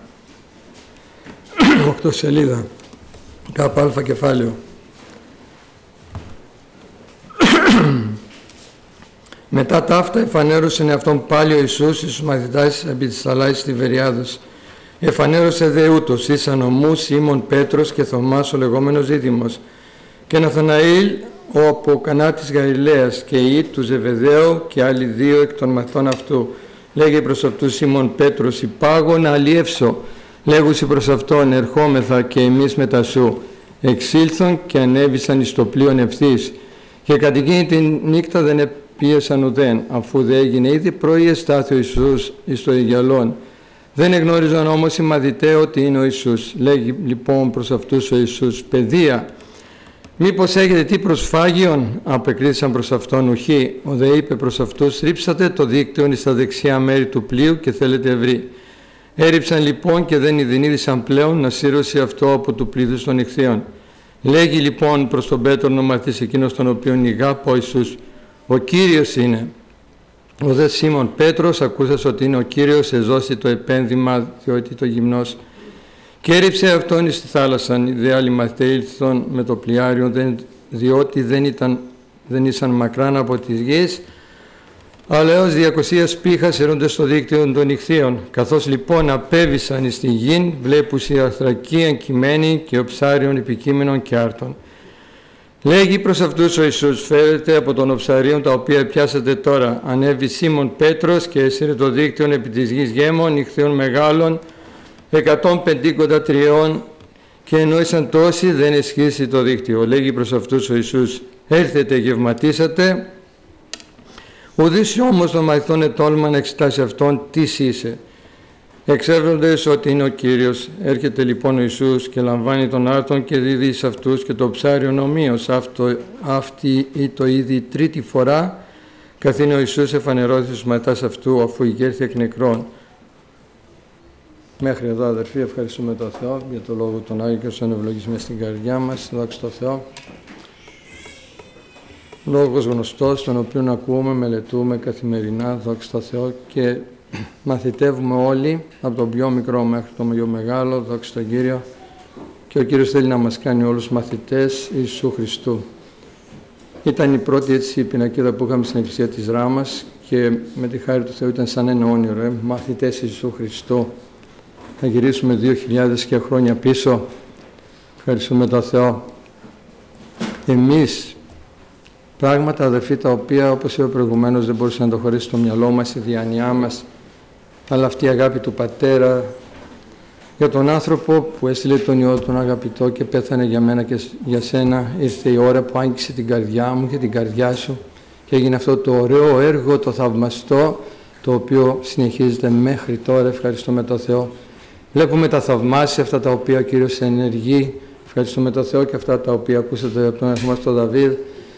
οκτώ σελίδα, κάπου αλφα κεφάλαιο. Μετά τα αυτά εφανέρωσε αυτόν πάλι ο Ιησούς εις τους μαθητάς επί της θαλάσσης Τιβεριάδος. Εφανέρωσε δε ούτως ήσαν ομού Σίμων Πέτρος και Θωμάς ο λεγόμενος Δίδυμος και Ναθαναήλ ο από Κανά της Γαλιλαίας και οι του Ζεβεδαίου και άλλοι δύο εκ των μαθητών αυτού. Λέγει προς αυτούς Σίμων Πέτρος υπάγω να αλλιεύσω. Λέγουσι προς αυτόν ερχόμεθα και εμείς μετά σου. Εξήλθον και ανέβησαν εις το πλοίον ευθύς και κατ' εκείνη την νύχτα δεν επίεσαν ουδέν, αφού δε έγινε ήδη πρωί εστάθη ο Ιησούς εις το Αιγιαλόν. Δεν εγνώριζαν όμως οι μαθηταί ότι είναι ο Ιησούς. Λέγει λοιπόν προς αυτούς ο Ιησούς, παιδεία, μήπως έχετε τι προσφάγιον? Απεκρίθησαν προς αυτόν ουχή. Ο δε είπε προς αυτούς, ρίψατε το δίκτυον εις τα δεξιά μέρη του πλοίου και θέλετε ευρύ. Έριψαν λοιπόν και δεν ειδηνίδησαν πλέον να σύρωσε αυτό από του πλήθους των ηχθείων. Λέγει λοιπόν προς τον Πέτρον ο μαθητής εκείνος τον οποίον ηγάπω ο Ιησούς, ο Κύριος είναι. Ο δε Σίμων Πέτρος ακούσας ότι είναι ο Κύριος, εζώσει το επένδυμα διότι το γυμνός. Και έριψε αυτόν εις τη θάλασσαν. Οι δε άλλοι μαθηταί ήλθον με το πλοιάριο, διότι δεν, ήταν, δεν ήσαν μακράν από τις γης, αλλά έως διακοσίας πήχας έρονται στο δίκτυο των ηχθείων. Καθώς λοιπόν απέβησαν εις τη γην, βλέπους η αρθρακή εγκυμένη και ο ψάριον επικείμενον και άρτων. Λέγει προς αυτούς ο Ιησούς, φέρετε από τον οψαρίων τα οποία πιάσατε τώρα. Ανέβη Σίμων Πέτρος και έσυρε το δίκτυον επί της γης γέμων, ηχθείων μεγάλων, εκατόν πεντήκοντα τριών, και ενώ ήσαν τόσοι δεν εσχίσει το δίκτυο. Λέγει προς αυτούς ο Ιησούς, έλθετε γευματίσατε. Ουδής όμως των μαθητών ετόλμα να εξετάσει αυτόν τι είσαι. Εξέρχοντες ότι είναι ο Κύριος. Έρχεται λοιπόν ο Ιησούς και λαμβάνει τον άρτον και δίδει σε αυτούς και το ψάριον ομοίως. Αυτό, αυτή ή το ήδη τρίτη φορά καθήνει ο Ιησούς εφανερώθη στους μαθητάς αυτού αφού ηγέρθη εκ νεκρών. Μέχρι εδώ αδερφοί, ευχαριστούμε τον Θεό για το λόγο των Άγιων και όσων ευλογισμένοι στην καρδιά μας. Δόξα τω Θεώ. Λόγος γνωστός, τον οποίο ακούμε, μελετούμε καθημερινά, δόξα τω Θεώ, και μαθητεύουμε όλοι, από τον πιο μικρό μέχρι τον πιο μεγάλο, δόξα τω Κύριο, και ο Κύριος θέλει να μας κάνει όλους μαθητές Ιησού Χριστού. Ήταν η πρώτη έτσι πινακίδα που είχαμε στην Εκκλησία της Ράμας και με τη χάρη του Θεού ήταν σαν ένα όνειρο, ε, μαθητές Ιησού Χριστού. Θα γυρίσουμε δύο χιλιάδες και χρόνια πίσω. Ευχαριστούμε τον Θεό. Εμείς, πράγματα αδερφοί τα οποία όπως είπα προηγουμένως δεν μπορούσε να το χωρίσει στο μυαλό μας, η διάνοιά μας, αλλά αυτή η αγάπη του Πατέρα για τον άνθρωπο που έστειλε τον Υιό τον αγαπητό και πέθανε για μένα και για σένα. Ήρθε η ώρα που άγγιξε την καρδιά μου και την καρδιά σου και έγινε αυτό το ωραίο έργο, το θαυμαστό, το οποίο συνεχίζεται μέχρι τώρα. Ευχαριστούμε τον Θεό. Βλέπουμε τα θαυμάσια αυτά τα οποία ο Κύριος ενεργεί. Ευχαριστούμε τον Θεό και αυτά τα οποία ακούσατε από τον αδελφό μας τον Δαβίδ,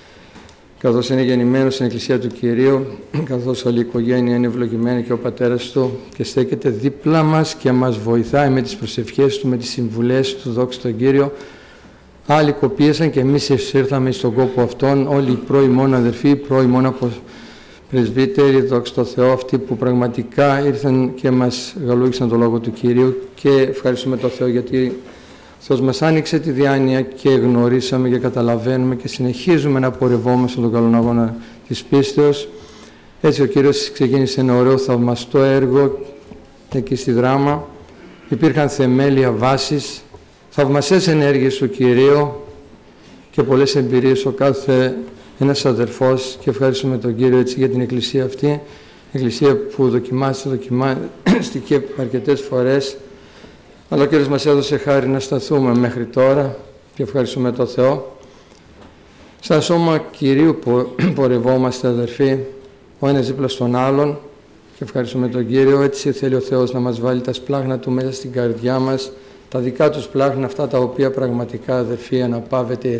καθώς είναι γεννημένος στην Εκκλησία του Κυρίου, καθώς όλη η οικογένεια είναι ευλογημένη και ο πατέρας του και στέκεται δίπλα μας και μας βοηθάει με τις προσευχές του, με τις συμβουλές του, δόξα τον Κύριο. Άλλοι κοπίασαν και εμείς ήρθαμε στον κόπο αυτόν, όλοι οι πρώοι μόνο αδερφοί, οι πρώοι μόνο από πρεσβύτεροι, δόξα τω Θεώ, αυτοί που πραγματικά ήρθαν και μας γαλούγησαν το λόγο του Κυρίου, και ευχαριστούμε τον Θεό γιατί ο Θεός μας άνοιξε τη διάνοια και γνωρίσαμε και καταλαβαίνουμε και συνεχίζουμε να πορευόμαστε στον καλόν αγώνα της πίστεως. Έτσι ο Κύριος ξεκίνησε ένα ωραίο θαυμαστό έργο εκεί στη Δράμα. Υπήρχαν θεμέλια, βάσεις, θαυμασίες ενέργειες του Κυρίου και πολλές εμπειρίες ο κάθε ένας αδερφός, και ευχαριστούμε τον Κύριο έτσι για την εκκλησία αυτή, εκκλησία που δοκιμάστηκε, δοκιμάστηκε αρκετές φορές, αλλά ο Κύριος μας έδωσε χάρη να σταθούμε μέχρι τώρα και ευχαριστούμε τον Θεό. Σαν σώμα Κυρίου πορευόμαστε αδερφοί, ο ένας δίπλα στον άλλον, και ευχαριστούμε τον Κύριο. Έτσι θέλει ο Θεός να μας βάλει τα σπλάχνα Του μέσα στην καρδιά μας, τα δικά Του σπλάχνα, αυτά τα οποία πραγματικά αδερφοί αναπαύεται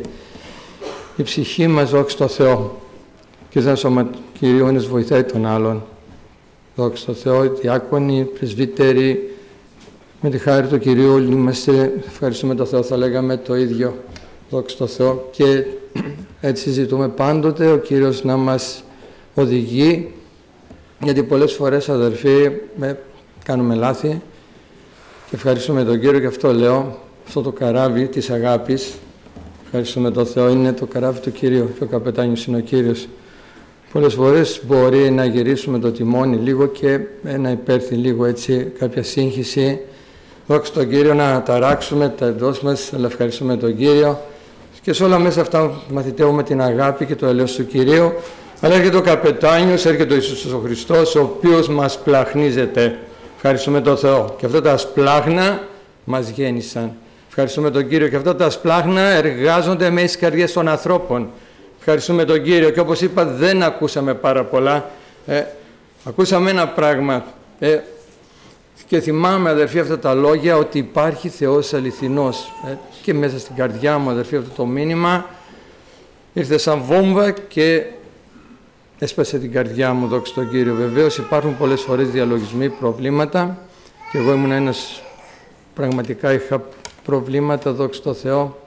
η ψυχή μας, δόξα τω Θεώ. Και σαν σώμα Κυρίου ένας βοηθάει τον άλλον. Δόξα τω Θεώ, οι διάκονοι, οι πρεσβύτεροι, με τη χάρη του Κυρίου όλοι είμαστε, ευχαριστούμε τον Θεό, θα λέγαμε το ίδιο, δόξα τω Θεώ, και έτσι ζητούμε πάντοτε ο Κύριος να μας οδηγεί, γιατί πολλές φορές αδερφοί με, κάνουμε λάθη, και ευχαριστούμε τον Κύριο, και αυτό λέω, αυτό το καράβι της αγάπης, ευχαριστούμε τον Θεό, είναι το καράβι του Κυρίου και ο καπετάνιος είναι ο Κύριος. πολλές φορές μπορεί να γυρίσουμε το τιμόνι λίγο και να υπέρθει λίγο έτσι κάποια σύγχυση. Δόξα τον Κύριο, να ταράξουμε τα εντός μας, αλλά ευχαριστούμε τον Κύριο. Και σε όλα μέσα αυτά μαθητεύουμε την αγάπη και το ελαιός του Κυρίου. Αλλά έρχεται ο καπετάνιος, έρχεται ο Ιησούς ο Χριστός, ο οποίος μας πλαχνίζεται. Ευχαριστούμε τον Θεό. Και αυτά τα σπλάχνα μας γέννησαν. Ευχαριστούμε τον Κύριο. Και αυτά τα σπλάχνα εργάζονται μέσα στις καρδιές των ανθρώπων. Ευχαριστούμε τον Κύριο. Και όπως είπα, δεν ακούσαμε πάρα πολλά. Ε, ακούσαμε ένα πράγμα. Ε, και θυμάμαι, αδερφοί, αυτά τα λόγια, ότι υπάρχει Θεός αληθινός. Ε, και μέσα στην καρδιά μου, αδερφοί, αυτό το μήνυμα ήρθε σαν βόμβα και έσπασε την καρδιά μου, δόξα τον Κύριο. Βεβαίως υπάρχουν πολλές φορές διαλογισμοί, προβλήματα, και εγώ ήμουν ένας, πραγματικά είχα προβλήματα, δόξα τω Θεώ,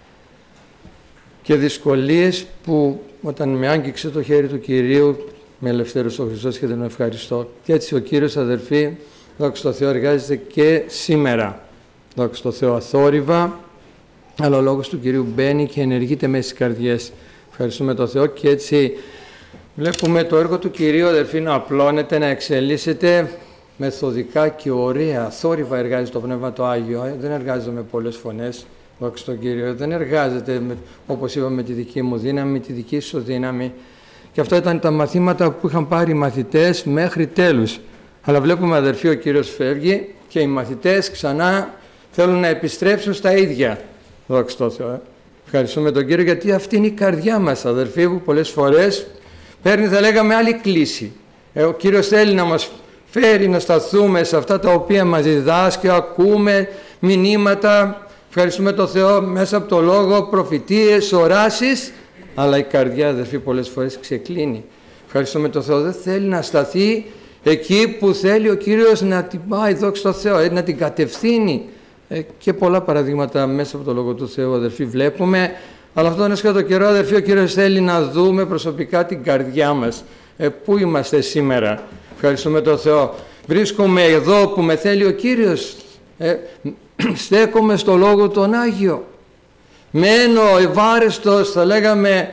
και δυσκολίες που όταν με άγγιξε το χέρι του Κυρίου με ελευθέρωσε ο Χριστός και τον ευχαριστώ. Και έτσι ο Κύριος, αδερφοί, δόξα τω Θεώ, εργάζεται και σήμερα, δόξα τω Θεώ, αθόρυβα, αλλά ο λόγος του Κυρίου μπαίνει και ενεργείται μέσα στις καρδιές. Ευχαριστούμε τον Θεό. Και έτσι βλέπουμε το έργο του Κυρίου, αδερφοί, να απλώνεται, να εξελίσσεται μεθοδικά και ωραία. Θόρυβα εργάζεται το Πνεύμα το Άγιο. Δεν εργάζεται με πολλές φωνές, δόξα τον Κύριο. Δεν εργάζεται, με, όπως είπαμε, με τη δική μου δύναμη, με τη δική σου δύναμη. Και αυτά ήταν τα μαθήματα που είχαν πάρει οι μαθητές μέχρι τέλους. Αλλά βλέπουμε, αδερφοί, ο Κύριος φεύγει και οι μαθητές ξανά θέλουν να επιστρέψουν στα ίδια. Δόξα τω Θεώ. Ευχαριστούμε τον Κύριο, γιατί αυτή είναι η καρδιά μας, αδερφοί, που πολλές φορές παίρνει, θα λέγαμε, άλλη κλίση. Ε, ο Κύριος θέλει να μας φέρει να σταθούμε σε αυτά τα οποία μας διδάσκει, ακούμε μηνύματα, ευχαριστούμε τον Θεό, μέσα από το λόγο, προφητείες, οράσεις, αλλά η καρδιά, αδερφοί, πολλές φορές ξεκλίνει. Ευχαριστούμε τον Θεό, δεν θέλει να σταθεί εκεί που θέλει ο Κύριος να την πάει, δόξα τω Θεώ, να την κατευθύνει. Ε, και πολλά παραδείγματα μέσα από το λόγο του Θεού, αδερφοί, βλέπουμε. Αλλά αυτό είναι σχεδόν το καιρό, αδερφοί, ο Κύριος θέλει να δούμε προσωπικά την καρδιά μας. Ε, πού είμαστε σήμερα? Ευχαριστούμε τον Θεό. Βρίσκομαι εδώ που με θέλει ο Κύριος. Ε, στέκομαι στο Λόγο τον Άγιο. Μένω ευάρεστος, θα λέγαμε,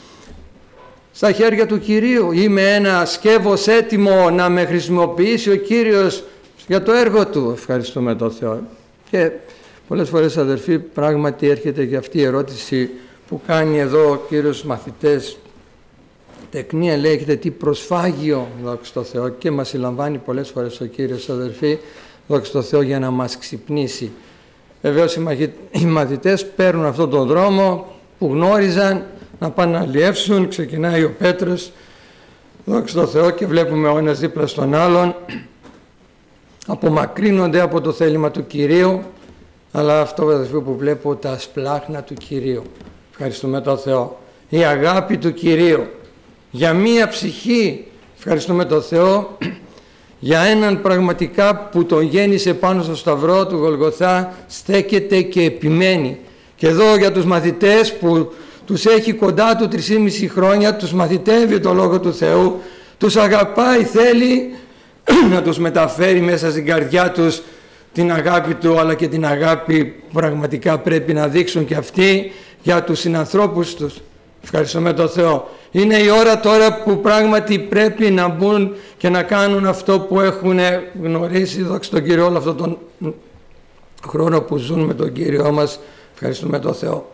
στα χέρια του Κυρίου. Είμαι ένα σκεύος έτοιμο να με χρησιμοποιήσει ο Κύριος για το έργο Του. Ευχαριστούμε τον Θεό. Και πολλές φορές, αδερφοί, πράγματι έρχεται και αυτή η ερώτηση που κάνει εδώ ο Κύριος μαθητές. Τεκνία, λέει, έχετε τι προσφάγιο, δόξα τω Θεώ, και μας συλλαμβάνει πολλές φορές ο Κύριος, αδερφοί, δόξα τω Θεώ, για να μας ξυπνήσει. Βεβαίως οι μαθητές παίρνουν αυτόν τον δρόμο που γνώριζαν να πάνε να αλλιεύσουν. Ξεκινάει ο Πέτρος, δόξα τω Θεώ, και βλέπουμε ο ένας δίπλα στον άλλον, απομακρύνονται από το θέλημα του Κυρίου, αλλά αυτό, αδερφοί, που βλέπω, τα σπλάχνα του Κυρίου. Ευχαριστούμε τον Θεό. Η αγάπη του Κυρίου για μία ψυχή. Ευχαριστούμε τον Θεό για έναν πραγματικά που τον γέννησε πάνω στο σταυρό του Γολγοθά, στέκεται και επιμένει. Και εδώ για τους μαθητές που τους έχει κοντά του τρεισήμισι χρόνια, τους μαθητεύει το Λόγο του Θεού, τους αγαπάει, θέλει να τους μεταφέρει μέσα στην καρδιά τους την αγάπη Του, αλλά και την αγάπη που πραγματικά πρέπει να δείξουν και αυτοί για τους συνανθρώπους τους. Ευχαριστούμε τον Θεό. Είναι η ώρα τώρα που πράγματι πρέπει να μπουν και να κάνουν αυτό που έχουν γνωρίσει, δόξα τον Κύριο, όλο αυτόν τον χρόνο που ζουν με τον Κύριό μας. Ευχαριστούμε τον Θεό.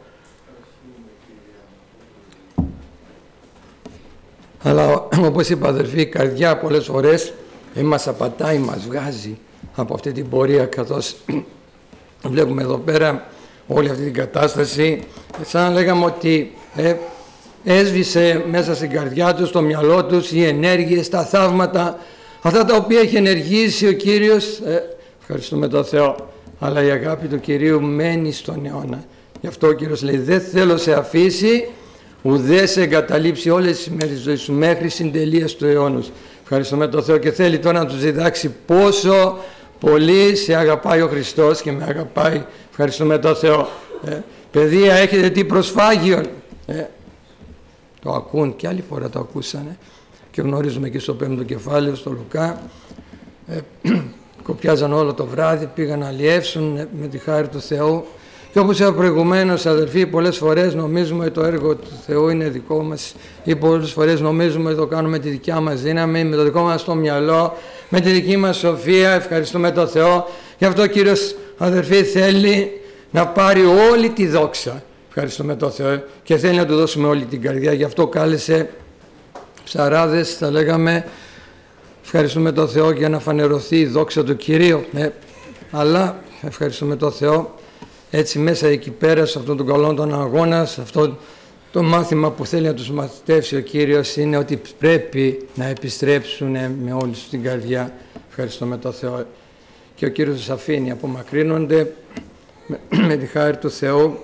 Αλλά όπως είπα, αδερφοί, η καρδιά πολλές φορές μας απατάει, μας βγάζει από αυτή την πορεία, καθώς βλέπουμε εδώ πέρα όλη αυτή την κατάσταση, σαν να λέγαμε ότι ε, έσβησε μέσα στην καρδιά τους, στο μυαλό τους, οι ενέργειες, τα θαύματα, αυτά τα οποία έχει ενεργήσει ο Κύριος. Ε, ευχαριστούμε τον Θεό. Αλλά η αγάπη του Κυρίου μένει στον αιώνα. Γι' αυτό ο Κύριος λέει, δεν θέλω σε αφήσει, ουδέ σε εγκαταλείψει όλες τις ημέρες της ζωής σου μέχρι συντελείας του αιώνους. Ευχαριστούμε τον Θεό, και θέλει τώρα να τους διδάξει πόσο πολύ σε αγαπάει ο Χριστός και με αγαπάει. Ευχαριστούμε τον Θεό. Ε, παιδεία, έχετε τι προσφάγιο. Ε, το ακούν, και άλλη φορά το ακούσανε, και γνωρίζουμε και στο πέμπτο κεφάλαιο, στο Λουκά. Ε, κοπιάζαν όλο το βράδυ, πήγαν να αλλιεύσουν με τη χάρη του Θεού, Και όπως είπα προηγουμένως, αδελφοί, πολλές φορές νομίζουμε ότι το έργο του Θεού είναι δικό μας, ή πολλές φορές νομίζουμε ότι το κάνουμε με τη δικιά μας δύναμη, με το δικό μας το μυαλό, με τη δική μας σοφία. Ευχαριστούμε τον Θεό. Γι' αυτό ο Κύριος, αδελφοί, θέλει να πάρει όλη τη δόξα. Ευχαριστούμε τον Θεό και θέλει να του δώσουμε όλη την καρδιά. Γι' αυτό κάλεσε ψαράδες, θα λέγαμε, ευχαριστούμε τον Θεό για να φανερωθεί η δόξα του Κυρίου. Ε, αλλά ευχαριστούμε τον Θεό. Έτσι μέσα εκεί πέρα, σε αυτόν τον καλό τον αγώνα, σε αυτό το μάθημα που θέλει να τους μαθητεύσει ο Κύριος, είναι ότι πρέπει να επιστρέψουν με όλη τους την καρδιά. Ευχαριστούμε τον Θεό. Και ο Κύριος τους αφήνει, απομακρύνονται με, με τη χάρη του Θεού.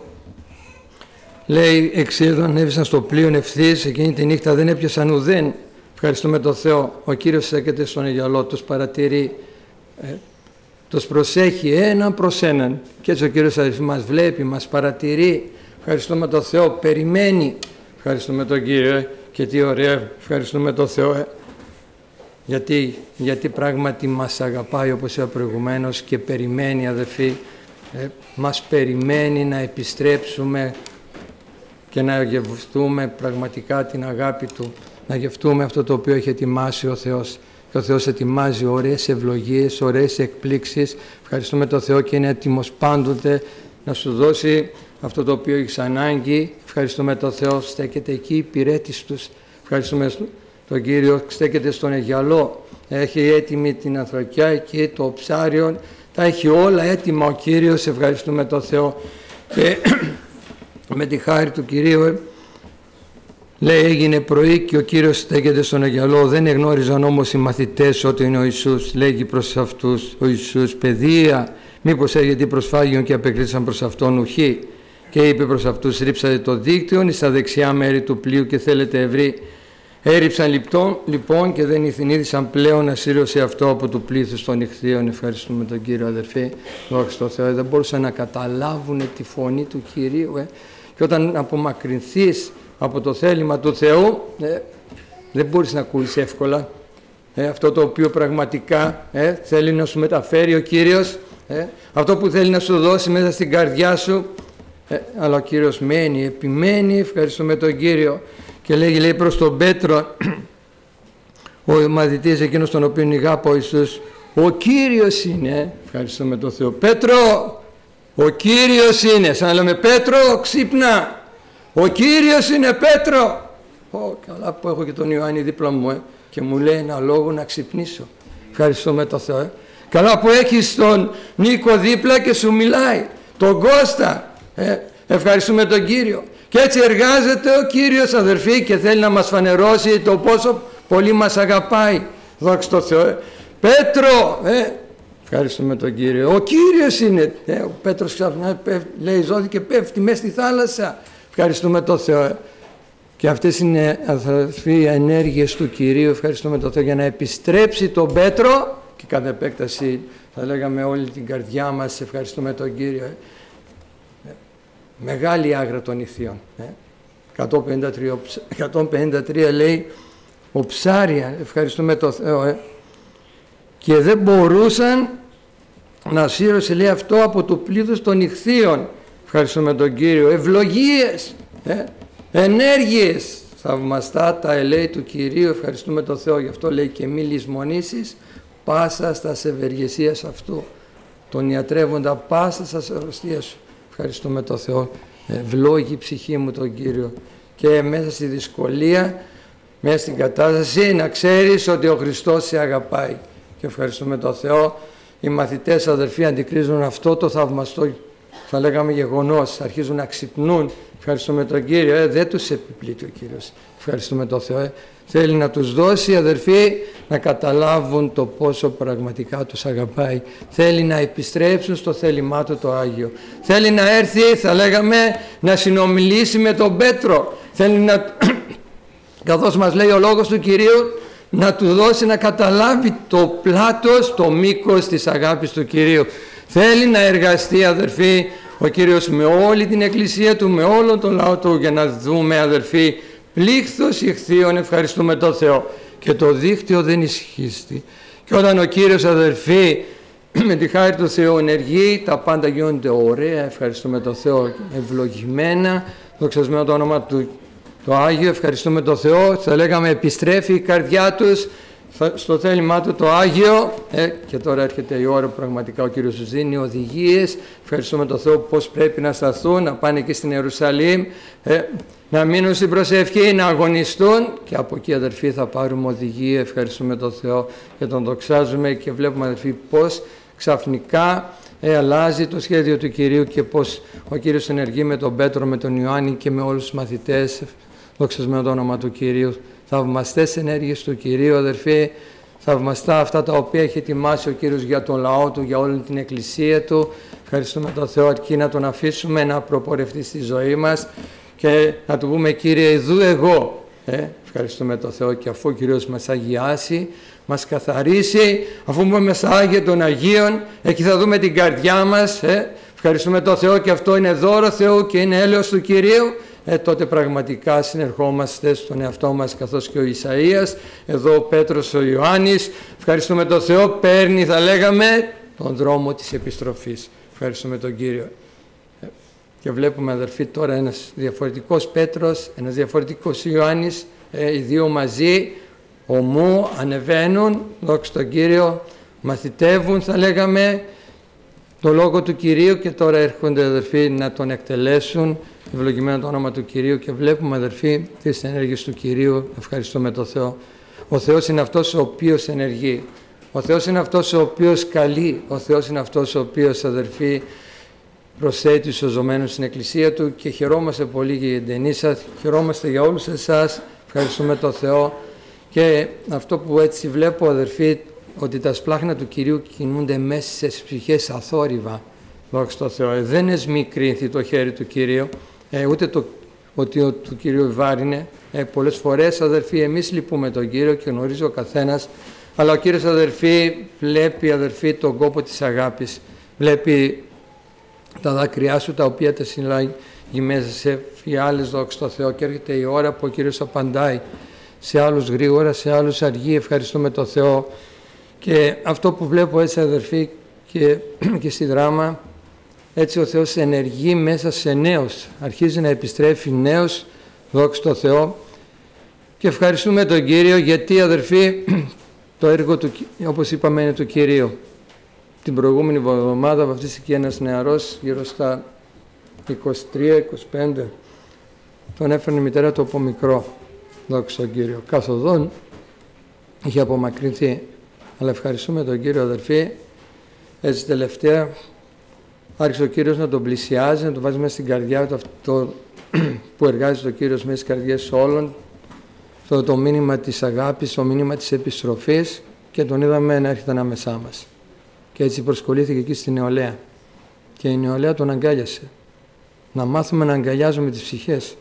Λέει, εξήλθον, ανέβησαν στο πλοίο ευθύς, εκείνη τη νύχτα δεν έπιασαν ουδέν. Ευχαριστούμε τον Θεό. Ο Κύριος στέκεται στον αιγιαλό, τους παρατηρεί, ε, τους προσέχει έναν προς έναν. Και έτσι ο Κύριος αδελφοί μας βλέπει, μας παρατηρεί. Ευχαριστούμε τον Θεό, περιμένει. Ευχαριστούμε τον Κύριο, ε, και τι ωραία, ευχαριστούμε τον Θεό. Ε. Γιατί, γιατί πράγματι μας αγαπάει, όπως είπα προηγουμένως, και περιμένει, αδελφοί, ε, μας περιμένει να επιστρέψουμε και να γευτούμε πραγματικά την αγάπη Του, να γευτούμε αυτό το οποίο έχει ετοιμάσει ο Θεός. Και ο Θεός ετοιμάζει ωραίες ευλογίες, ωραίες εκπλήξεις. Ευχαριστούμε τον Θεό και είναι έτοιμος πάντοτε να σου δώσει αυτό το οποίο έχεις ανάγκη. Ευχαριστούμε τον Θεό, στέκεται εκεί υπηρέτης τους. Ευχαριστούμε τον Κύριο, στέκεται στον αιγιαλό. Έχει έτοιμη την ανθρακιά εκεί, το ψάριο. Τα έχει όλα έτοιμα ο Κύριος. Ευχαριστούμε τον Θεό. Και με τη χάρη του Κυρίου, λέει, έγινε πρωί και ο Κύριος στέκεται στον αιγιαλό. Δεν εγνώριζαν όμως οι μαθητές ότι είναι ο Ιησούς. Λέγει προς αυτούς ο Ιησούς, παιδεία, μήπως έχετε προσφάγιον, και απεκρίθησαν προς αυτόν ουχή. Και είπε προς αυτούς, ρίψατε το δίκτυο στα δεξιά μέρη του πλοίου και θέλετε ευρύ. Έριψαν λοιπόν, λοιπόν και δεν ηθινήθησαν πλέον να σύρωσε αυτό από του πλήθους των ιχθύων. Ευχαριστούμε τον Κύριο, αδερφοί. Δόξα τω Θεώ. Δεν μπορούσαν να καταλάβουν τη φωνή του Κυρίου. Ε. Και όταν απομακρυνθείς από το θέλημα του Θεού, ε, δεν μπορείς να ακούεις εύκολα ε, αυτό το οποίο πραγματικά ε, θέλει να σου μεταφέρει ο Κύριος, ε, αυτό που θέλει να σου δώσει μέσα στην καρδιά σου. Ε, αλλά ο Κύριος μένει, επιμένει. Ευχαριστούμε τον Κύριο. Και λέγει, λέει προς τον Πέτρο, ο μαθητής εκείνος τον οποίον ηγάπα ο Ιησούς, ο Κύριος είναι. Ευχαριστούμε τον Θεό. Πέτρο, ο Κύριος είναι. Σαν να λέμε, Πέτρο, ξύπνα. Ο Κύριος είναι, Πέτρο. Ω, καλά που έχω και τον Ιωάννη δίπλα μου, ε, και μου λέει ένα λόγο να ξυπνήσω. Ευχαριστούμε τον Θεό. Ε. Καλά που έχεις τον Νίκο δίπλα και σου μιλάει. Τον Κώστα. Ε, ευχαριστούμε τον Κύριο. Και έτσι εργάζεται ο Κύριος, αδερφοί, και θέλει να μας φανερώσει το πόσο πολύ μας αγαπάει. Δόξα τω Θεώ. Ε. Πέτρο, ε, ευχαριστούμε τον Κύριο. Ο Κύριος είναι. Ε, ο Πέτρος ξαφνικά λέει, ζώδη και πέφτει μέσα στη θάλασσα. Ευχαριστούμε τον Θεό. Ε. Και αυτές είναι, αδερφοί, οι ενέργειες του Κυρίου. Ευχαριστούμε τον Θεό για να επιστρέψει τον Πέτρο, και κατά επέκταση θα λέγαμε όλη την καρδιά μας. Ευχαριστούμε τον Κύριο. Ε. Μεγάλη άγρα των ηθιών. Ε. εκατόν πενήντα τρία λέει ο ψάρια, ευχαριστούμε τον Θεό, ε. και δεν μπορούσαν να σύρωσε, λέει, αυτό από το πλήθος των ιχθύων. Ευχαριστούμε τον Κύριο. Ευλογίες, ε. ενέργειες θαυμαστά τα ελέη του Κυρίου. Ευχαριστούμε τον Θεό. Γι' αυτό λέει, και μη λησμονήσεις πάσα στα ευεργεσίας αυτού, τον ιατρεύοντα πάσα στα αρρωστία σου. Ευχαριστούμε τον Θεό. Ευλόγη η ψυχή μου τον Κύριο. Και μέσα στη δυσκολία, μέσα στην κατάσταση, να ξέρεις ότι ο Χριστός σε αγαπάει. Και ευχαριστούμε τον Θεό. Οι μαθητές, αδερφοί, αντικρίζουν αυτό το θαυμαστό, θα λέγαμε, γεγονός. Αρχίζουν να ξυπνούν. Ευχαριστούμε τον Κύριο. Ε, δεν τους επιπλήττει ο Κύριος. Ευχαριστούμε τον Θεό. Ε. Θέλει να τους δώσει, αδερφοί, να καταλάβουν το πόσο πραγματικά τους αγαπάει. Θέλει να επιστρέψουν στο θέλημά Του το Άγιο. Θέλει να έρθει, θα λέγαμε, να συνομιλήσει με τον Πέτρο. Θέλει να, καθώς μας λέει ο λόγος του Κυρίου, να του δώσει να καταλάβει το πλάτος, το μήκος της αγάπης του Κυρίου. Θέλει να εργαστεί, αδερφοί, ο Κύριος με όλη την Εκκλησία Του, με όλο τον λαό Του, για να δούμε, αδερφοί, πλήθος ιχθύων. Ευχαριστούμε τον Θεό. Και το δίκτυο δεν ισχύστη. Και όταν ο Κύριος, αδερφοί, με τη χάρη του Θεού ενεργεί, τα πάντα γίνονται ωραία, ευχαριστούμε τον Θεό, ευλογημένα, δοξασμένο το όνομα του το Άγιο, ευχαριστούμε τον Θεό, θα λέγαμε επιστρέφει η καρδιά τους στο θέλημά του το Άγιο, ε, και τώρα έρχεται η ώρα που πραγματικά ο Κύριος τους δίνει οδηγίες, ευχαριστούμε τον Θεό πώς πρέπει να σταθούν, να πάνε εκεί στην Ιερουσαλήμ, ε, να μείνουν στην προσευχή, να αγωνιστούν, και από εκεί αδερφοί θα πάρουμε οδηγία. Ευχαριστούμε τον Θεό και τον δοξάζουμε και βλέπουμε αδερφοί πώς ξαφνικά ε, αλλάζει το σχέδιο του Κυρίου και πώς ο Κύριος ενεργεί με τον Πέτρο, με τον Ιωάννη και με όλους τους μαθητές, δοξασμένο το όνομα του Κυρίου. Θαυμαστές ενέργειες του Κυρίου αδερφοί, θαυμαστά αυτά τα οποία έχει ετοιμάσει ο Κύριος για τον λαό του, για όλη την εκκλησία του. Ευχαριστούμε τον Θεό, αρκεί να τον αφήσουμε να προπορευτεί στη ζωή μας και να του πούμε Κύριε ειδού εγώ. Ε, ευχαριστούμε τον Θεό, και αφού ο Κύριος μας αγιάσει, μας καθαρίσει, αφού πούμε στα Άγια των Αγίων, εκεί θα δούμε την καρδιά μας. Ε, ευχαριστούμε τον Θεό, και αυτό είναι δώρο Θεού και είναι έλεος του Κυρίου. Ε, τότε πραγματικά συνερχόμαστε στον εαυτό μας, καθώς και ο Ισαΐας, εδώ ο Πέτρος, ο Ιωάννης. Ευχαριστούμε τον Θεό, παίρνει θα λέγαμε τον δρόμο της επιστροφής. Ευχαριστούμε τον Κύριο. Ε, και βλέπουμε αδερφοί τώρα ένας διαφορετικός Πέτρος, ένας διαφορετικός Ιωάννης, ε, οι δύο μαζί ομού ανεβαίνουν, δόξα τον Κύριο, μαθητεύουν θα λέγαμε το Λόγο του Κυρίου, και τώρα έρχονται αδερφοί να τον εκτελέσουν, ευλογημένο το όνομα του Κυρίου, και βλέπουμε αδερφοί τις ενέργειες του Κυρίου. Ευχαριστούμε τον Θεό. Ο Θεός είναι αυτός ο οποίος ενεργεί. Ο Θεός είναι αυτός ο οποίος καλεί. Ο Θεός είναι αυτός ο οποίος αδερφοί προσθέτει τους σωζωμένους στην Εκκλησία Του, και χαιρόμαστε πολύ για την εντενή σας, χαιρόμαστε για όλους εσάς. Ευχαριστούμε τον Θεό. Και αυτό που έτσι βλέπω αδερφοί, ότι τα σπλάχνα του Κυρίου κινούνται μέσα σε ψυχές αθόρυβα. Δόξα τω Θεώ. Ε, δεν εσμικρύνθη το χέρι του Κυρίου, ε, ούτε το ότι ο του Κυρίου βάρινε. Ε, πολλές φορές αδερφοί εμείς λυπούμε τον Κύριο και γνωρίζει ο καθένας, αλλά ο Κύριος αδερφοί βλέπει αδερφοί τον κόπο της αγάπης, βλέπει τα δάκρυά σου τα οποία τα συλλάγει μέσα σε φιάλες, δόξα τω Θεώ, και έρχεται η ώρα που ο Κύριος απαντάει σε άλλους γρήγορα, σε άλλους αργεί. Ευχαριστούμε τον Θεό. Και αυτό που βλέπω έτσι αδερφοί και, και στη δράμα, έτσι ο Θεός ενεργεί μέσα σε νέους, αρχίζει να επιστρέφει νέους, δόξα τω Θεώ, και ευχαριστούμε τον Κύριο, γιατί αδερφοί το έργο του, όπως είπαμε, είναι του Κυρίου. Την προηγούμενη εβδομάδα βαφτίστηκε ένας νεαρός γύρω στα είκοσι τρία είκοσι πέντε, τον έφερνε η μητέρα του από μικρό, δόξα τον Κύριο. Καθοδόν είχε απομακρυνθεί, αλλά ευχαριστούμε τον Κύριο αδερφοί. Έτσι τελευταία άρχισε ο Κύριος να τον πλησιάζει, να τον βάζει μέσα στην καρδιά του, αυτό που εργάζεται ο Κύριος μέσα στις καρδιές όλων, αυτό το μήνυμα της αγάπης, το μήνυμα της επιστροφής, και τον είδαμε να έρχεται ανάμεσά μας. Και έτσι προσκολήθηκε εκεί στη νεολαία, και η νεολαία τον αγκάλιασε. Να μάθουμε να αγκαλιάζουμε τις ψυχές.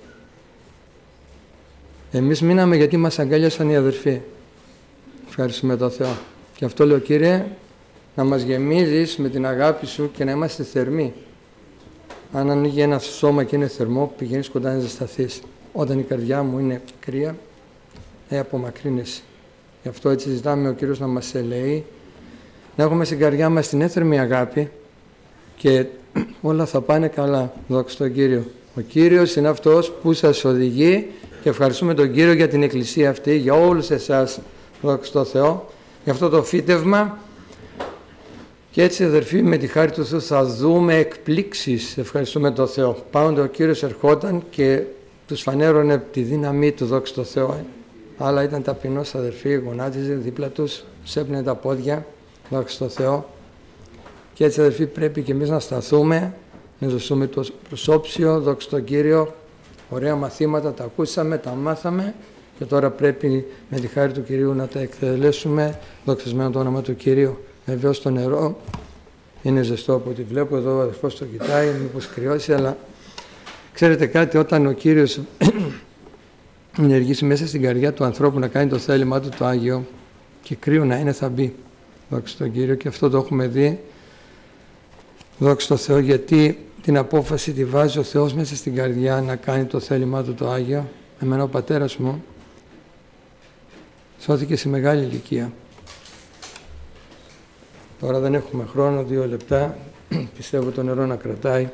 Εμείς μείναμε γιατί μας αγκάλιασαν οι αδερφοί. Ευχαριστούμε τον Θεό. Και αυτό λέω, Κύριε, να μας γεμίζεις με την αγάπη Σου και να είμαστε θερμοί. Αν ανοίγει ένα σώμα και είναι θερμό, πηγαίνεις κοντά να ζεσταθείς. Όταν η καρδιά μου είναι κρύα, ε, απομακρύνεσαι. Γι' αυτό έτσι ζητάμε ο Κύριος να μας ελέει, να έχουμε στην καρδιά μας την έθερμη αγάπη, και όλα θα πάνε καλά. Δόξα τον Κύριο. Ο Κύριος είναι αυτός που σας οδηγεί, και ευχαριστούμε τον Κύριο για την Εκκλησία αυτή, για όλους εσάς, δόξα τω Θεώ, για αυτό το φύτευμα. Και έτσι αδερφοί, με τη χάρη του Θεού θα δούμε εκπλήξεις. Ευχαριστούμε τον Θεό. Πάντοτε ο Κύριος ερχόταν και τους φανέρωνε τη δύναμή του, δόξα τω Θεώ. Αλλά ήταν ταπεινός αδερφοί, γονάτιζε δίπλα τους, τους έπαιρνε τα πόδια, δόξα τω Θεώ. Και έτσι αδερφοί πρέπει και εμείς να σταθούμε, να ζωσούμε το προσώψιο, δόξα τον Κύριο. Ωραία μαθήματα τα ακούσαμε, τα μάθαμε, και τώρα πρέπει με τη χάρη του Κυρίου να τα εκτελέσουμε, δοξασμένο το όνομα του Κυρίου. Βεβαίως το νερό είναι ζεστό από ό,τι βλέπω, εδώ ο αδερφός το κοιτάει, μήπως κρυώσει, αλλά ξέρετε κάτι, όταν ο Κύριος ενεργήσει μέσα στην καρδιά του ανθρώπου να κάνει το θέλημά του το Άγιο, και κρύο να είναι θα μπει, δόξα τον Κύριο, και αυτό το έχουμε δει, δόξα τω Θεώ, γιατί την απόφαση τη βάζει ο Θεός μέσα στην καρδιά να κάνει το θέλημά του το Άγιο. Εμένα ο πατέρας μου σώθηκε σε μεγάλη ηλικία. Τώρα δεν έχουμε χρόνο, δύο λεπτά. Πιστεύω το νερό να κρατάει.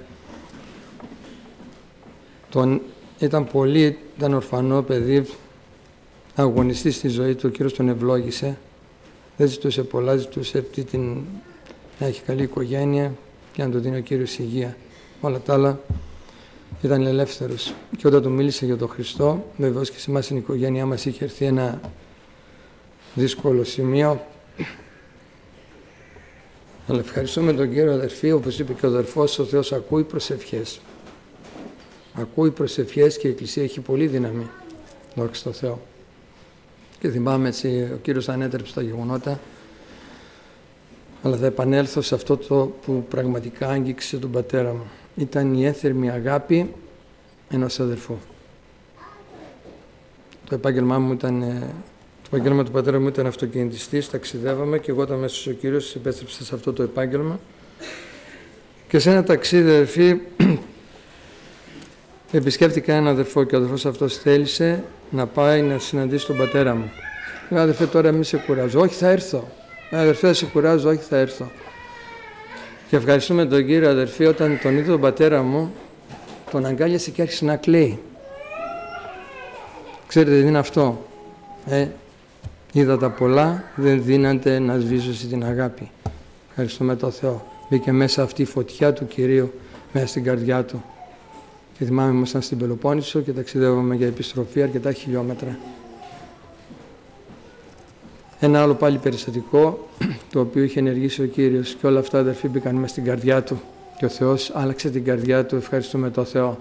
Τον, ήταν πολύ, ήταν ορφανό παιδί, αγωνιστή στη ζωή του, ο Κύριος τον ευλόγησε. Δεν ζητούσε πολλά, ζητούσε αυτή την, να έχει καλή οικογένεια και να του δίνει ο Κύριος υγεία. Όλα τα άλλα ήταν ελεύθερος. Και όταν του μίλησε για τον Χριστό, βεβαίως και σε εμάς η οικογένειά μας είχε έρθει ένα δύσκολο σημείο. Αλλά ευχαριστούμε τον Κύριο, αδερφοί, όπως είπε και ο αδερφός, ο Θεός ακούει προσευχές. Ακούει προσευχές και η Εκκλησία έχει πολύ δύναμη. Δόξα τω Θεώ. Και θυμάμαι έτσι, ο Κύριος ανέτρεψε τα γεγονότα, αλλά θα επανέλθω σε αυτό το που πραγματικά άγγιξε τον πατέρα μου. Ήταν η έθερμη αγάπη ενός αδερφού. Το επάγγελμά μου ήταν, το επάγγελμα του πατέρα μου ήταν αυτοκινητιστής, ταξιδεύαμε και εγώ όταν μέσα ο Κύριος επέστρεψα σε αυτό το επάγγελμα. Και σε ένα ταξίδι, αδερφοί, επισκέφτηκα έναν αδερφό και ο αδερφός αυτός θέλησε να πάει να συναντήσει τον πατέρα μου. Λέω, αδερφέ, τώρα μη σε κουράζω. Όχι, θα έρθω. Αδερφέ, θα σε κουράζω. Όχι, θα έρθω. Και ευχαριστούμε τον Κύριο, αδερφοί, όταν τον είδε τον πατέρα μου, τον αγκάλιασε και άρχισε να κλαίει. Ξέρετε τι είναι αυτό. Ε, είδα τα πολλά, δεν δύναται να σβήσω την αγάπη. Ευχαριστούμε τον Θεό. Μπήκε μέσα αυτή η φωτιά του Κυρίου, μέσα στην καρδιά του. Και θυμάμαι, ήμασταν στην Πελοπόννησο και ταξιδεύαμε για επιστροφή αρκετά χιλιόμετρα. Ένα άλλο πάλι περιστατικό, το οποίο είχε ενεργήσει ο Κύριος και όλα αυτά, αδερφοί, μπήκαν μέσα στην καρδιά του και ο Θεός άλλαξε την καρδιά του, ευχαριστούμε τον Θεό.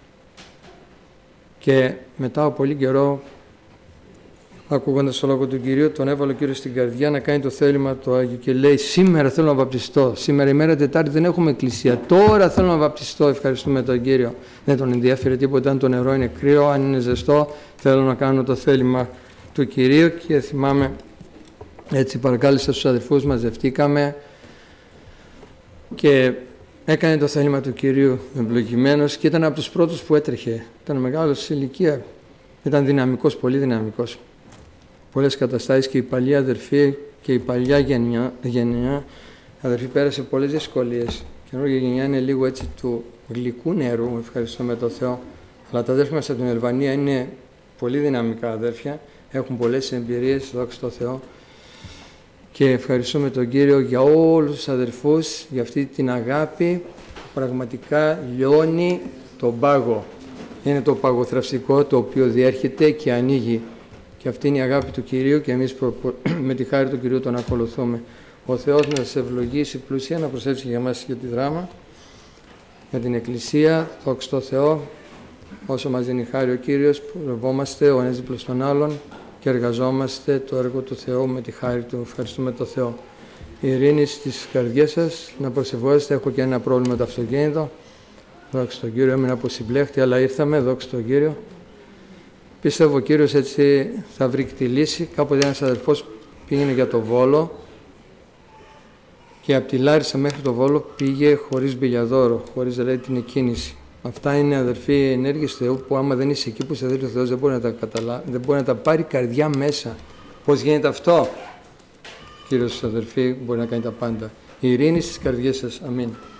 Και μετά από πολύ καιρό, ακούγοντας το λόγο του Κυρίου, τον έβαλε ο Κύριος στην καρδιά να κάνει το θέλημα του Άγιου και λέει, σήμερα θέλω να βαπτιστώ, σήμερα ημέρα Τετάρτη δεν έχουμε εκκλησία, τώρα θέλω να βαπτιστώ, ευχαριστούμε τον Κύριο. Δεν τον ενδιαφέρει τίποτα, αν το νερό είναι κρύο, αν είναι ζεστό, θέλω να κάνω το θέλημα του Κυρίου. Και θυμάμαι, έτσι παρακάλεσα στους αδελφούς, μαζευτήκαμε και έκανε το θέλημα του Κυρίου ευλογημένος και ήταν από τους πρώτους που έτρεχε. Ήταν μεγάλος σε ηλικία, ήταν δυναμικός, πολύ δυναμικός. Πολλές καταστάσεις και η παλιά αδερφή και η παλιά γενιά, γενιά αδερφή πέρασε πολλές δυσκολίες. Η καινούργια γενιά είναι λίγο έτσι του γλυκού νερού, ευχαριστούμε τον Θεό. Αλλά τα αδέρφια μας από την Αλβανία είναι πολύ δυναμικά αδέρφια, έχουν πολλές εμπειρίες, δόξα τω Θεώ. Και ευχαριστούμε τον Κύριο για όλους τους αδερφούς, για αυτή την αγάπη που πραγματικά λιώνει τον πάγο. Είναι το παγοθραυστικό το οποίο διέρχεται και ανοίγει. Και αυτή είναι η αγάπη του Κυρίου και εμείς με τη χάρη του Κυρίου τον ακολουθούμε. Ο Θεός να σας ευλογήσει πλούσια, να προσθέσει για μας και τη δράμα, για την Εκκλησία, δόξα τω Θεώ, όσο μας δίνει χάρη ο Κύριος, πορευόμαστε ο ένας δίπλα στον άλλον και εργαζόμαστε το έργο του Θεού με τη χάρη του. Ευχαριστούμε τον Θεό. Η ειρήνη στις καρδιές σας, να προσευχόμαστε. Έχω και ένα πρόβλημα το αυτοκίνητο. Δόξα τον Κύριο, έμεινα από συμπλέχτη, αλλά ήρθαμε, δόξα τον Κύριο. Πιστεύω ο Κύριος έτσι θα βρει τη λύση. Κάποτε ένας αδερφός πήγαινε για το Βόλο και από τη Λάρισα μέχρι το Βόλο πήγε χωρίς μπηλιαδόρο, χωρίς δηλαδή την εκκίνηση. Αυτά είναι, αδερφοί, ενέργειες Θεού που άμα δεν είσαι εκεί που σε θέλει ο Θεός δεν μπορεί να τα καταλάβει, δεν μπορεί να τα πάρει καρδιά μέσα. Πώς γίνεται αυτό? Κύριος, αδερφοί, μπορεί να κάνει τα πάντα. Η ειρήνη στις καρδιές σας. Αμήν.